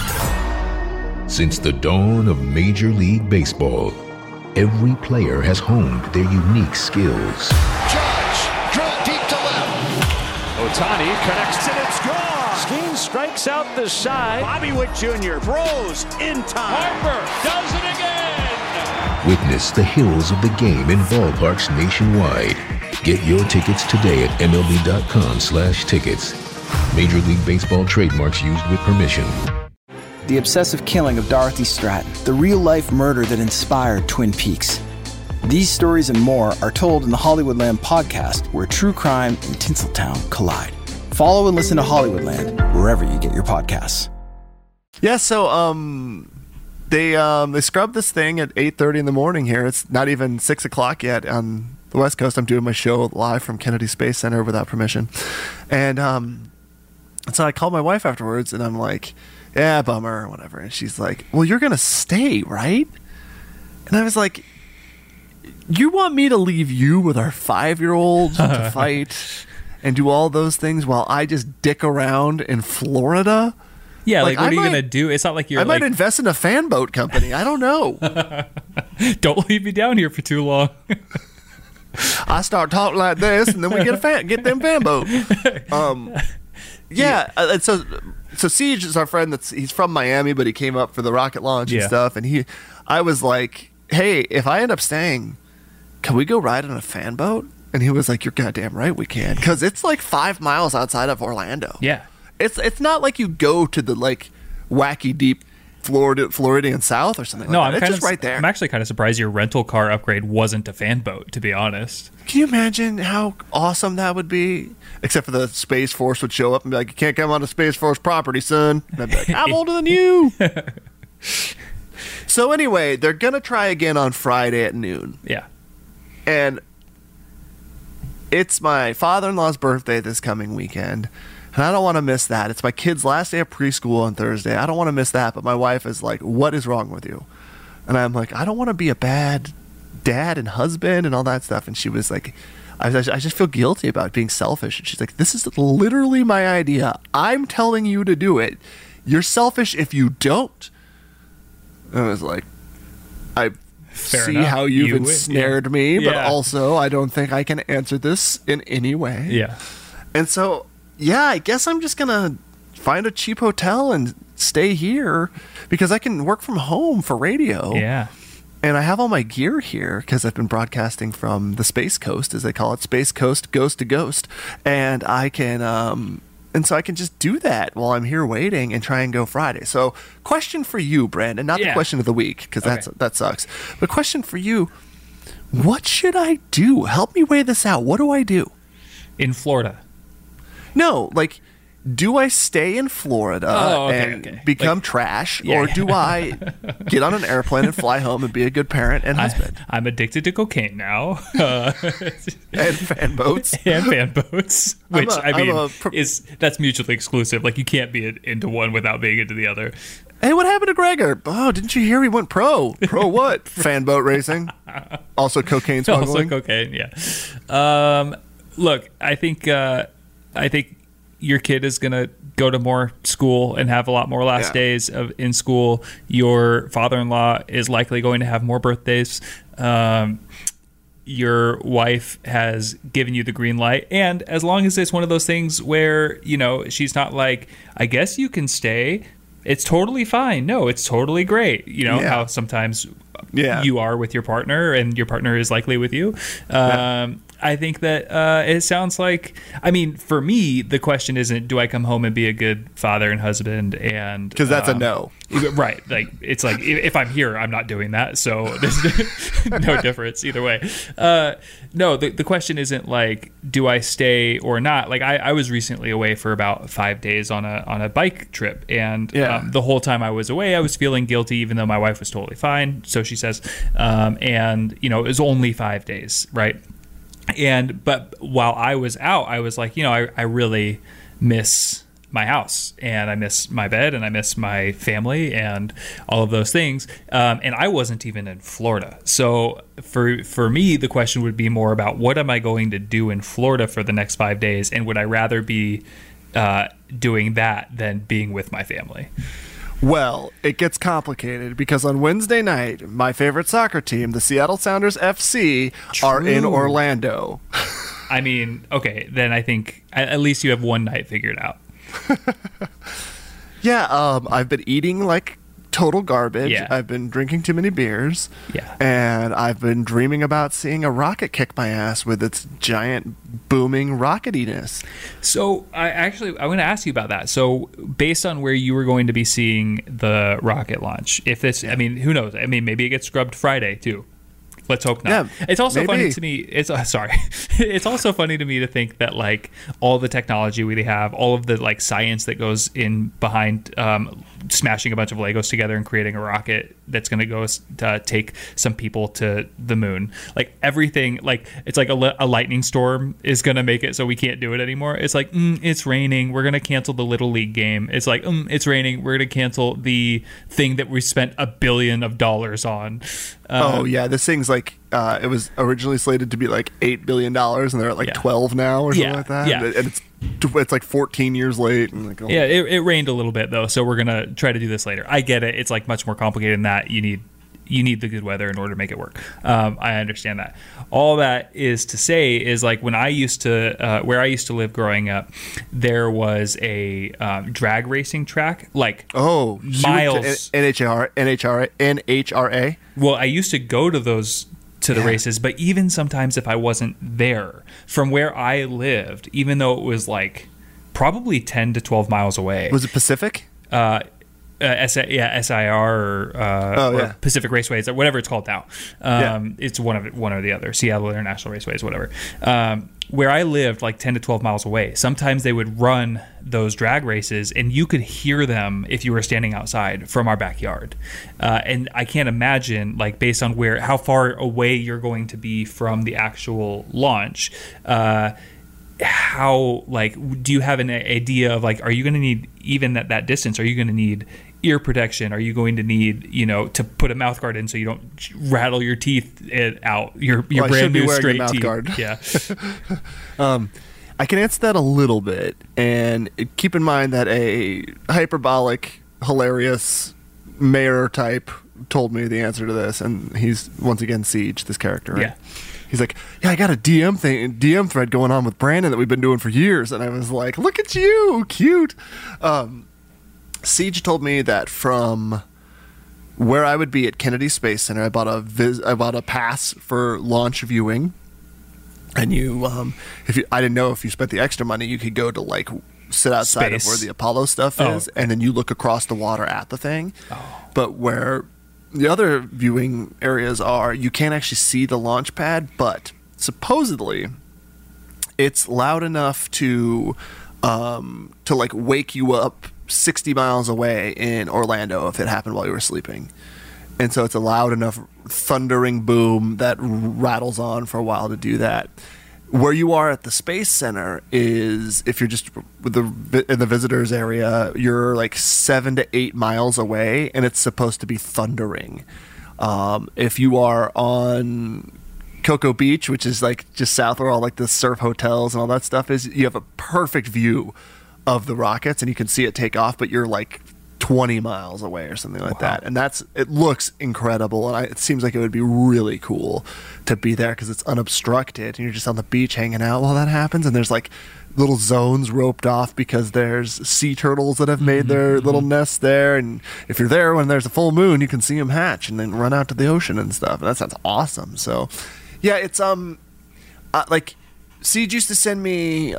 Since the dawn of Major League Baseball, every player has honed their unique skills. Judge, drill deep to left. Ohtani connects and it's gone. Skeen strikes out the side. Bobby Witt Jr. throws in time. Harper does it again. Witness the hills of the game in ballparks nationwide. Get your tickets today at MLB.com/tickets. Major League Baseball trademarks used with permission. The obsessive killing of Dorothy Stratton, the real-life murder that inspired Twin Peaks. These stories and more are told in the Hollywoodland podcast, where true crime and Tinseltown collide. Follow and listen to Hollywoodland wherever you get your podcasts. Yeah, so they scrubbed this thing at 8:30 in the morning here. It's not even 6 o'clock yet on the West Coast. I'm doing my show live from Kennedy Space Center without permission. And so I called my wife afterwards, and I'm like, yeah, bummer, or whatever. And she's like, well, you're going to stay, right? And I was like, you want me to leave you with our 5-year-old to fight and do all those things while I just dick around in Florida? Yeah, like what are you going to do? It's not like you're I might invest in a fan boat company. I don't know. Don't leave me down here for too long. I start talking like this, and then we get them fan boat. Yeah, and so Siege is our friend. He's from Miami, but he came up for the rocket launch and stuff. And I was like, hey, if I end up staying, can we go ride on a fan boat? And he was like, you're goddamn right we can, because it's like 5 miles outside of Orlando. Yeah, it's not like you go to the like wacky deep Floridian South or something. Like that. It's just right there. I'm actually kind of surprised your rental car upgrade wasn't a fan boat, to be honest. Can you imagine how awesome that would be? Except for the Space Force would show up and be like, you can't come on the Space Force property, son. And I'd be like, I'm older than you. So anyway, they're going to try again on Friday at noon. Yeah. And it's my father-in-law's birthday this coming weekend. And I don't want to miss that. It's my kid's last day of preschool on Thursday. I don't want to miss that. But my wife is like, what is wrong with you? And I'm like, I don't want to be a bad dad and husband and all that stuff. And she was like, I just feel guilty about being selfish. And she's like, this is literally my idea. I'm telling you to do it. You're selfish if you don't. And I was like, I see how you've ensnared me, but also I don't think I can answer this in any way. Yeah. And so, yeah, I guess I'm just going to find a cheap hotel and stay here because I can work from home for radio. Yeah. And I have all my gear here because I've been broadcasting from the Space Coast, as they call it, Space Coast, Ghost to Ghost. And I can, and so I can just do that while I'm here waiting and try and go Friday. So, question for you, Brandon, not the question of the week, because that sucks. But question for you, what should I do? Help me weigh this out. What do I do? In Florida. No, like, do I stay in Florida and become trash, or do I get on an airplane and fly home and be a good parent and husband? I'm addicted to cocaine now. And fan boats. And fan boats, which that's mutually exclusive. Like, you can't be into one without being into the other. Hey, what happened to Gregor? Oh, didn't you hear he went pro? Pro what? Fan boat racing. Also cocaine smuggling. Also cocaine, yeah. Look, I think your kid is going to go to more school and have a lot more last days in school. Your father-in-law is likely going to have more birthdays. Your wife has given you the green light. And as long as it's one of those things where, she's not like, I guess you can stay, it's totally fine. No, it's totally great. How sometimes you are with your partner and your partner is likely with you. I think that it sounds like, for me, the question isn't, do I come home and be a good father and husband? And because that's a no. Right. Like, it's like, if I'm here, I'm not doing that. So there's no difference either way. No, the question isn't like, do I stay or not? Like, I was recently away for about 5 days on a bike trip. And the whole time I was away, I was feeling guilty, even though my wife was totally fine. So she says, and it was only 5 days. Right. But while I was out, I was like, I really miss my house, and I miss my bed, and I miss my family, and all of those things. And I wasn't even in Florida. So for me, the question would be more about, what am I going to do in Florida for the next 5 days? And would I rather be doing that than being with my family? Well, it gets complicated because on Wednesday night, my favorite soccer team, the Seattle Sounders FC, are in Orlando. Okay, then I think at least you have one night figured out. I've been eating like total garbage. Yeah. I've been drinking too many beers. Yeah. And I've been dreaming about seeing a rocket kick my ass with its giant booming rocketiness. So I'm going to ask you about that. So based on where you were going to be seeing the rocket launch, if this, who knows? Maybe it gets scrubbed Friday too. Let's hope not. Yeah, it's also funny to me. It's also funny to me to think that like all the technology we have, all of the like science that goes in behind smashing a bunch of Legos together and creating a rocket that's going to go take some people to the moon. Like everything, like it's like a lightning storm is going to make it so we can't do it anymore. It's like it's raining. We're going to cancel the Little League game. It's like it's raining. We're going to cancel the thing that we spent $1 billion on. This thing's like it was originally slated to be like $8 billion, and they're at like 12 now or something like that. Yeah. And it's like 14 years late. And like, it rained a little bit though, so we're gonna try to do this later. I get it. It's like much more complicated than that. You need the good weather in order to make it work. I understand that. All that is to say is like when I used to where I used to live growing up, there was a drag racing track like miles. NHRA. Well, I used to go to those the races, but even sometimes if I wasn't there, from where I lived, even though it was like probably 10 to 12 miles away. Was it Pacific? SIR or Pacific Raceways, or whatever it's called now. It's one or the other. Seattle International Raceways, whatever. Where I lived, like 10 to 12 miles away, sometimes they would run those drag races, and you could hear them if you were standing outside from our backyard. And I can't imagine, like based on how far away you're going to be from the actual launch. How, like, do you have an idea of like, are you going to need, even at that distance, are you going to need ear protection? Are you going to need, to put a mouth guard in so you don't rattle your teeth out, your brand new straight teeth? Guard. Yeah. I can answer that a little bit, and keep in mind that a hyperbolic, hilarious mayor type told me the answer to this, and he's once again Siege, this character, right? Yeah. He's like, I got a DM thread going on with Brandon that we've been doing for years. And I was like, look at you, cute. Siege told me that from where I would be at Kennedy Space Center, I bought a pass for launch viewing. And I didn't know if you spent the extra money, you could go to like sit outside of where the Apollo stuff is, and then you look across the water at the thing. But where the other viewing areas are, you can't actually see the launch pad, but supposedly it's loud enough to like wake you up 60 miles away in Orlando if it happened while you were sleeping. And so it's a loud enough thundering boom that rattles on for a while to do that. Where you are at the Space Center is, if you're just in the visitors area, you're like 7 to 8 miles away, and it's supposed to be thundering. If you are on Cocoa Beach, which is like just south where all like the surf hotels and all that stuff is, you have a perfect view of the rockets, and you can see it take off, but you're like 20 miles away or something like that. And it looks incredible, and it seems like it would be really cool to be there because it's unobstructed and you're just on the beach hanging out while that happens. And there's like little zones roped off because there's sea turtles that have made their little nests there, and if you're there when there's a full moon, you can see them hatch and then run out to the ocean and stuff. And that sounds awesome. So yeah, it's like Siege used to send me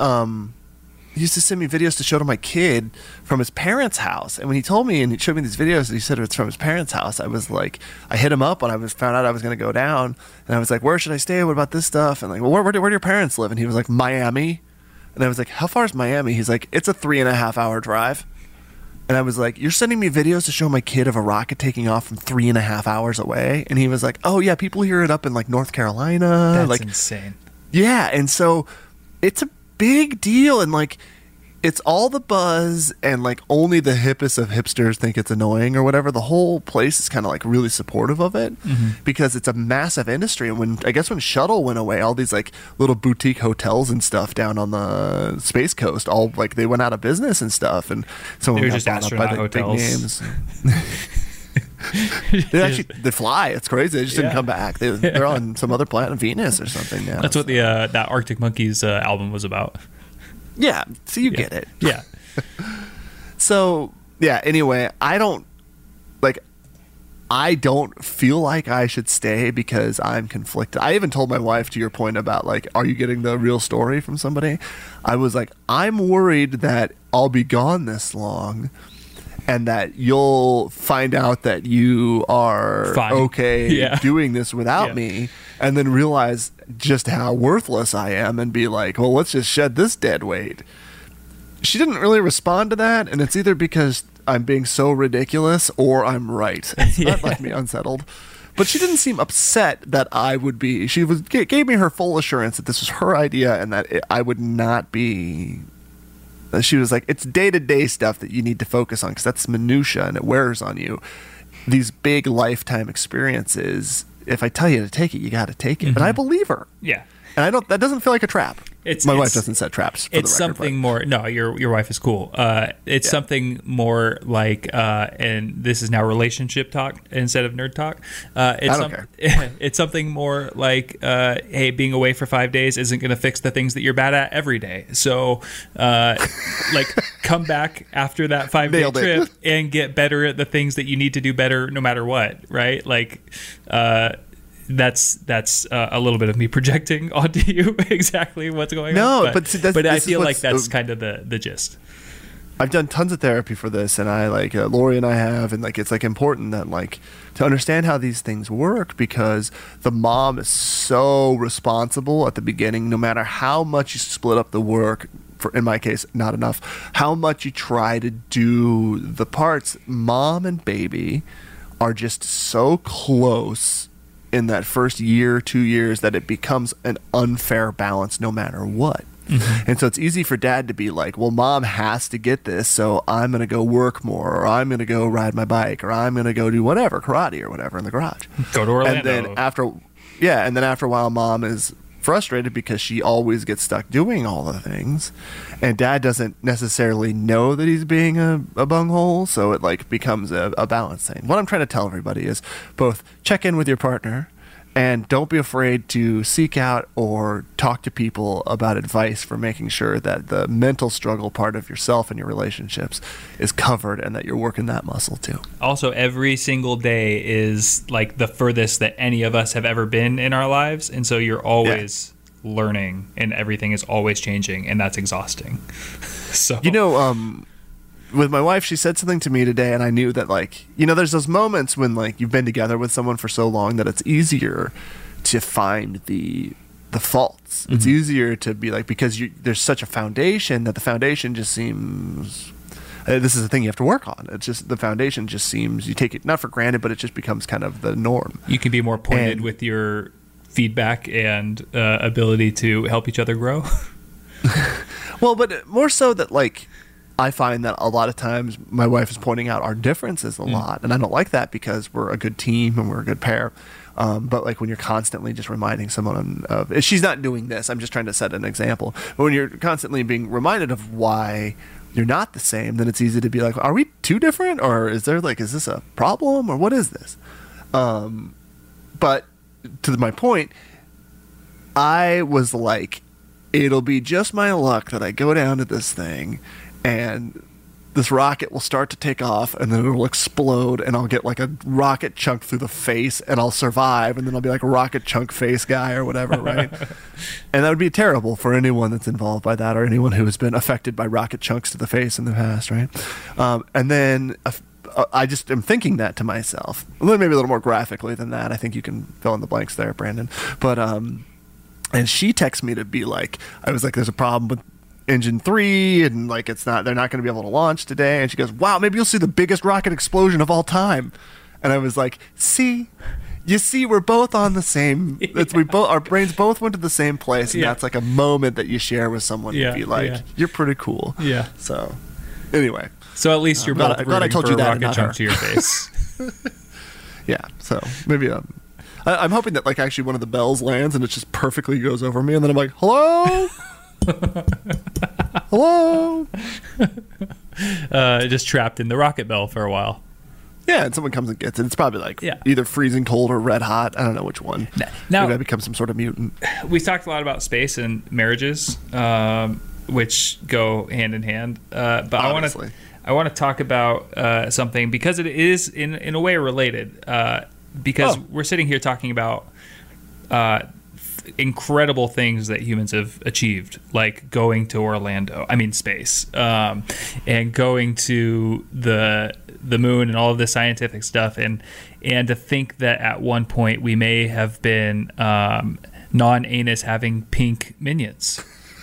videos to show to my kid from his parents' house. And when he told me and he showed me these videos and he said it's from his parents' house, I was like, I hit him up when I found out I was going to go down. And I was like, where should I stay? What about this stuff? And like, well, where do your parents live? And he was like, Miami. And I was like, how far is Miami? He's like, it's a 3.5 hour drive. And I was like, you're sending me videos to show my kid of a rocket taking off from 3.5 hours away? And he was like, oh yeah, people hear it up in like North Carolina. That's like insane. Yeah. And so it's a big deal, and like it's all the buzz, and like only the hippest of hipsters think it's annoying or whatever. The whole place is kind of like really supportive of it because it's a massive industry. And when Shuttle went away, all these like little boutique hotels and stuff down on the Space Coast, all like they went out of business and stuff, and some of them got bought up by the hotels. Big names. They fly. It's crazy. They just didn't come back. They're on some other planet, Venus or something now. That's what the that Arctic Monkeys album was about. Yeah. So you get it. Yeah. So yeah. Anyway, I don't feel like I should stay because I'm conflicted. I even told my wife, to your point about like, are you getting the real story from somebody? I was like, I'm worried that I'll be gone this long, and that you'll find out that you are okay doing this without me, and then realize just how worthless I am and be like, well, let's just shed this dead weight. She didn't really respond to that, and it's either because I'm being so ridiculous or I'm right. That left me unsettled. But she didn't seem upset that I would be. She gave me her full assurance that this was her idea and that I would not be. She was like, it's day-to-day stuff that you need to focus on because that's minutia and it wears on you. These big lifetime experiences, if I tell you to take it, you got to take it. And I believe her. Yeah. And that doesn't feel like a trap. My wife doesn't set traps. It's something more. No, your wife is cool. It's something more like, and this is now relationship talk instead of nerd talk. I don't care. It's something more like, hey, being away for 5 days isn't going to fix the things that you're bad at every day. So, like, come back after that 5-day trip and get better at the things that you need to do better, no matter what. Right? Like, that's a little bit of me projecting onto you exactly what's going on. But I feel like that's kind of the gist. I've done tons of therapy for this, and I like Lori and I have, and like it's like important that like to understand how these things work, because the mom is so responsible at the beginning, no matter how much you split up the work. In my case, not enough. How much you try to do the parts, mom and baby are just so close in that first year, 2 years, that it becomes an unfair balance no matter what. And so it's easy for dad to be like, well, mom has to get this, so I'm going to go work more, or I'm going to go ride my bike, or I'm going to go do whatever, karate or whatever in the garage. Go to Orlando. And then after a while, mom is frustrated because she always gets stuck doing all the things, and dad doesn't necessarily know that he's being a bunghole, so it like becomes a balance thing. What I'm trying to tell everybody is both check in with your partner And don't be afraid to seek out or talk to people about advice for making sure that the mental struggle part of yourself and your relationships is covered and that you're working that muscle too. Also, every single day is like the furthest that any of us have ever been in our lives. And so you're always learning and everything is always changing, and that's exhausting. So, with my wife, she said something to me today, and I knew that, like, there's those moments when, like, you've been together with someone for so long that it's easier to find the faults. Mm-hmm. It's easier to be like, because there's such a foundation that the foundation just seems. This is the thing you have to work on. It's just the foundation just seems, you take it not for granted, but it just becomes kind of the norm. You can be more pointed with your feedback and ability to help each other grow. Well, but more so that, like, I find that a lot of times my wife is pointing out our differences a lot, and I don't like that because we're a good team and we're a good pair. But like when you're constantly just reminding someone of, she's not doing this, I'm just trying to set an example. But when you're constantly being reminded of why you're not the same, then it's easy to be like, are we too different? Or is this a problem? Or what is this? But to my point, I was like, it'll be just my luck that I go down to this thing and this rocket will start to take off, and then it'll explode, and I'll get like a rocket chunk through the face, and I'll survive, and then I'll be like a rocket chunk face guy or whatever, right? And that would be terrible for anyone that's involved by that, or anyone who has been affected by rocket chunks to the face in the past, right? And then I just am thinking that to myself, maybe a little more graphically than that. I think you can fill in the blanks there, Brandon. But and she texts me to be like, I was like, there's a problem with Engine 3 and like they're not going to be able to launch today. And she goes, wow, maybe you'll see the biggest rocket explosion of all time. And I was like, you see, we're both on the same, our brains both went to the same place, and that's like a moment that you share with someone to be like, you're pretty cool. Yeah. So anyway, so at least you're both glad I told you that, rocket chunk to your face. Yeah. So maybe I'm hoping that like actually one of the bells lands and it just perfectly goes over me, and then I'm like, hello. Hello. Just trapped in the rocket bell for a while. Yeah, and someone comes and gets it. It's probably like either freezing cold or red hot. I don't know which one. Now, maybe I become some sort of mutant. We talked a lot about space and marriages, which go hand in hand. But obviously. I want to talk about something because it is in a way related. Because we're sitting here talking about incredible things that humans have achieved, like going to space, and going to the moon and all of this scientific stuff, and to think that at one point we may have been non-anus having pink minions.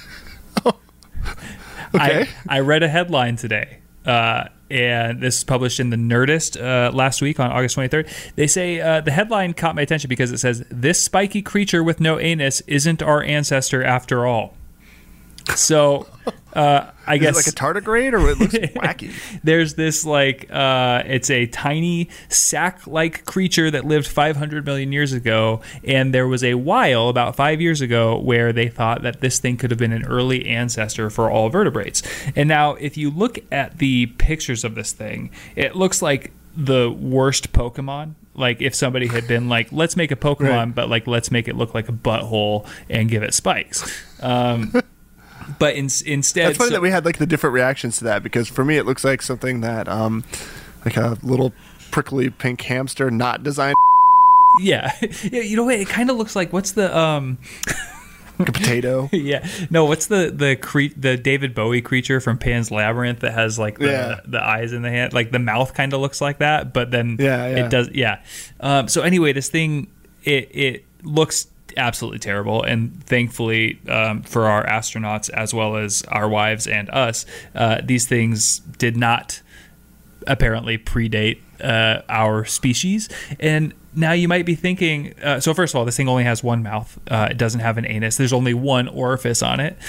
Okay. I read a headline today, and this is published in the Nerdist last week on August 23rd. They say the headline caught my attention because it says, "This spiky creature with no anus isn't our ancestor after all." So I guess is it like a tardigrade, or it looks wacky? There's this it's a tiny sack-like creature that lived 500 million years ago, and there was a while about 5 years ago where they thought that this thing could have been an early ancestor for all vertebrates. And now, if you look at the pictures of this thing, it looks like the worst Pokemon. Like if somebody had been like, let's make a Pokemon, but like let's make it look like a butthole and give it spikes. But instead, it's funny that we had like the different reactions to that, because for me it looks like something that like a little prickly pink hamster not designed. Yeah, you know what? It kind of looks like, what's the like a potato. Yeah, no, what's the David Bowie creature from Pan's Labyrinth that has like the eyes in the hand, like the mouth kind of looks like that, but then it does. Yeah. So anyway, this thing it looks absolutely terrible, and thankfully for our astronauts as well as our wives and us, these things did not apparently predate our species. And now you might be thinking, so first of all, this thing only has one mouth. It doesn't have an anus. There's only one orifice on it.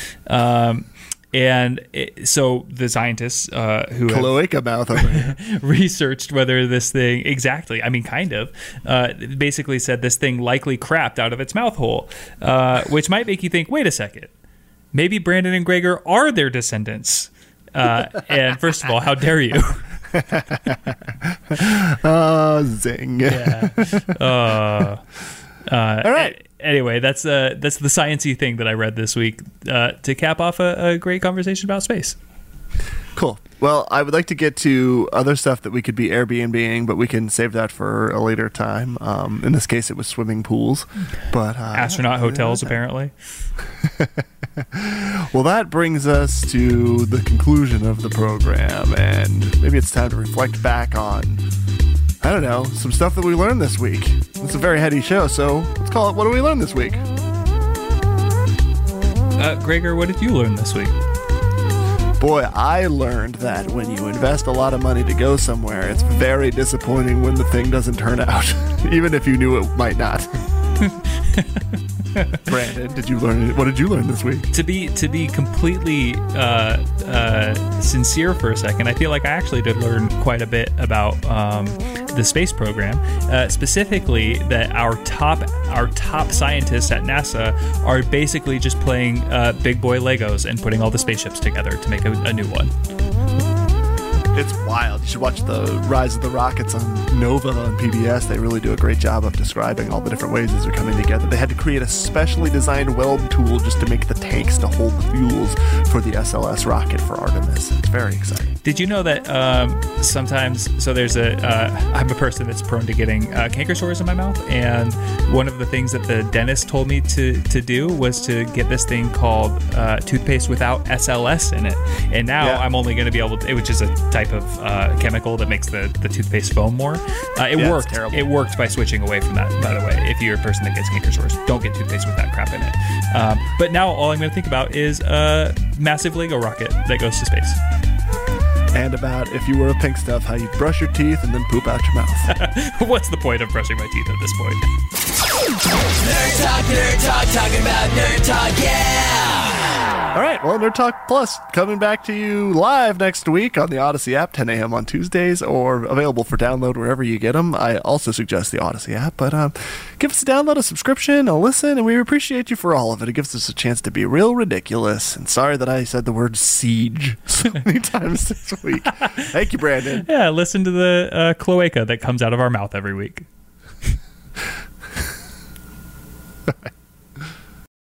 So the scientists who cloaca mouth over here researched whether this thing basically said this thing likely crapped out of its mouth hole, which might make you think, wait a second, maybe Brandon and Gregor are their descendants. And first of all, how dare you? Zing. Yeah. All right. Anyway, that's the sciencey thing that I read this week to cap off a great conversation about space. Cool. Well, I would like to get to other stuff that we could be Airbnb-ing, but we can save that for a later time. In this case, it was swimming pools, but astronaut hotels apparently. Well, that brings us to the conclusion of the program, and maybe it's time to reflect back on, I don't know, some stuff that we learned this week. It's a very heady show, so let's call it What Did We Learn This Week? Gregor, what did you learn this week? Boy, I learned that when you invest a lot of money to go somewhere, it's very disappointing when the thing doesn't turn out, even if you knew it might not. Brandon, what did you learn this week? To be completely sincere for a second, I feel like I actually did learn quite a bit about the space program, specifically that our top scientists at NASA are basically just playing big boy Legos and putting all the spaceships together to make a new one. It's wild. You should watch the Rise of the Rockets on Nova on PBS. They really do a great job of describing all the different ways these are coming together. They had to create a specially designed weld tool just to make the tanks to hold the fuels for the SLS rocket for Artemis. It's very exciting. Did you know that sometimes, so there's I'm a person that's prone to getting canker sores in my mouth, and one of the things that the dentist told me to do was to get this thing called toothpaste without SLS in it. And now I'm only going to be able to, which is a type of chemical that makes the toothpaste foam more. It worked. It worked by switching away from that, by the way. If you're a person that gets canker sores, don't get toothpaste with that crap in it. But now all I'm going to think about is a massive Lego rocket that goes to space. And about, if you were a pink stuff, how you brush your teeth and then poop out your mouth. What's the point of brushing my teeth at this point? Nerd Talk, talking about Nerd Talk, yeah! All right, well, Nerd Talk Plus coming back to you live next week on the Odyssey app, 10 a.m. on Tuesdays, or available for download wherever you get them. I also suggest the Odyssey app, but give us a download, a subscription, a listen, and we appreciate you for all of it. It gives us a chance to be real ridiculous. And sorry that I said the word siege so many times this week. Thank you, Brandon. Yeah, listen to the cloaca that comes out of our mouth every week.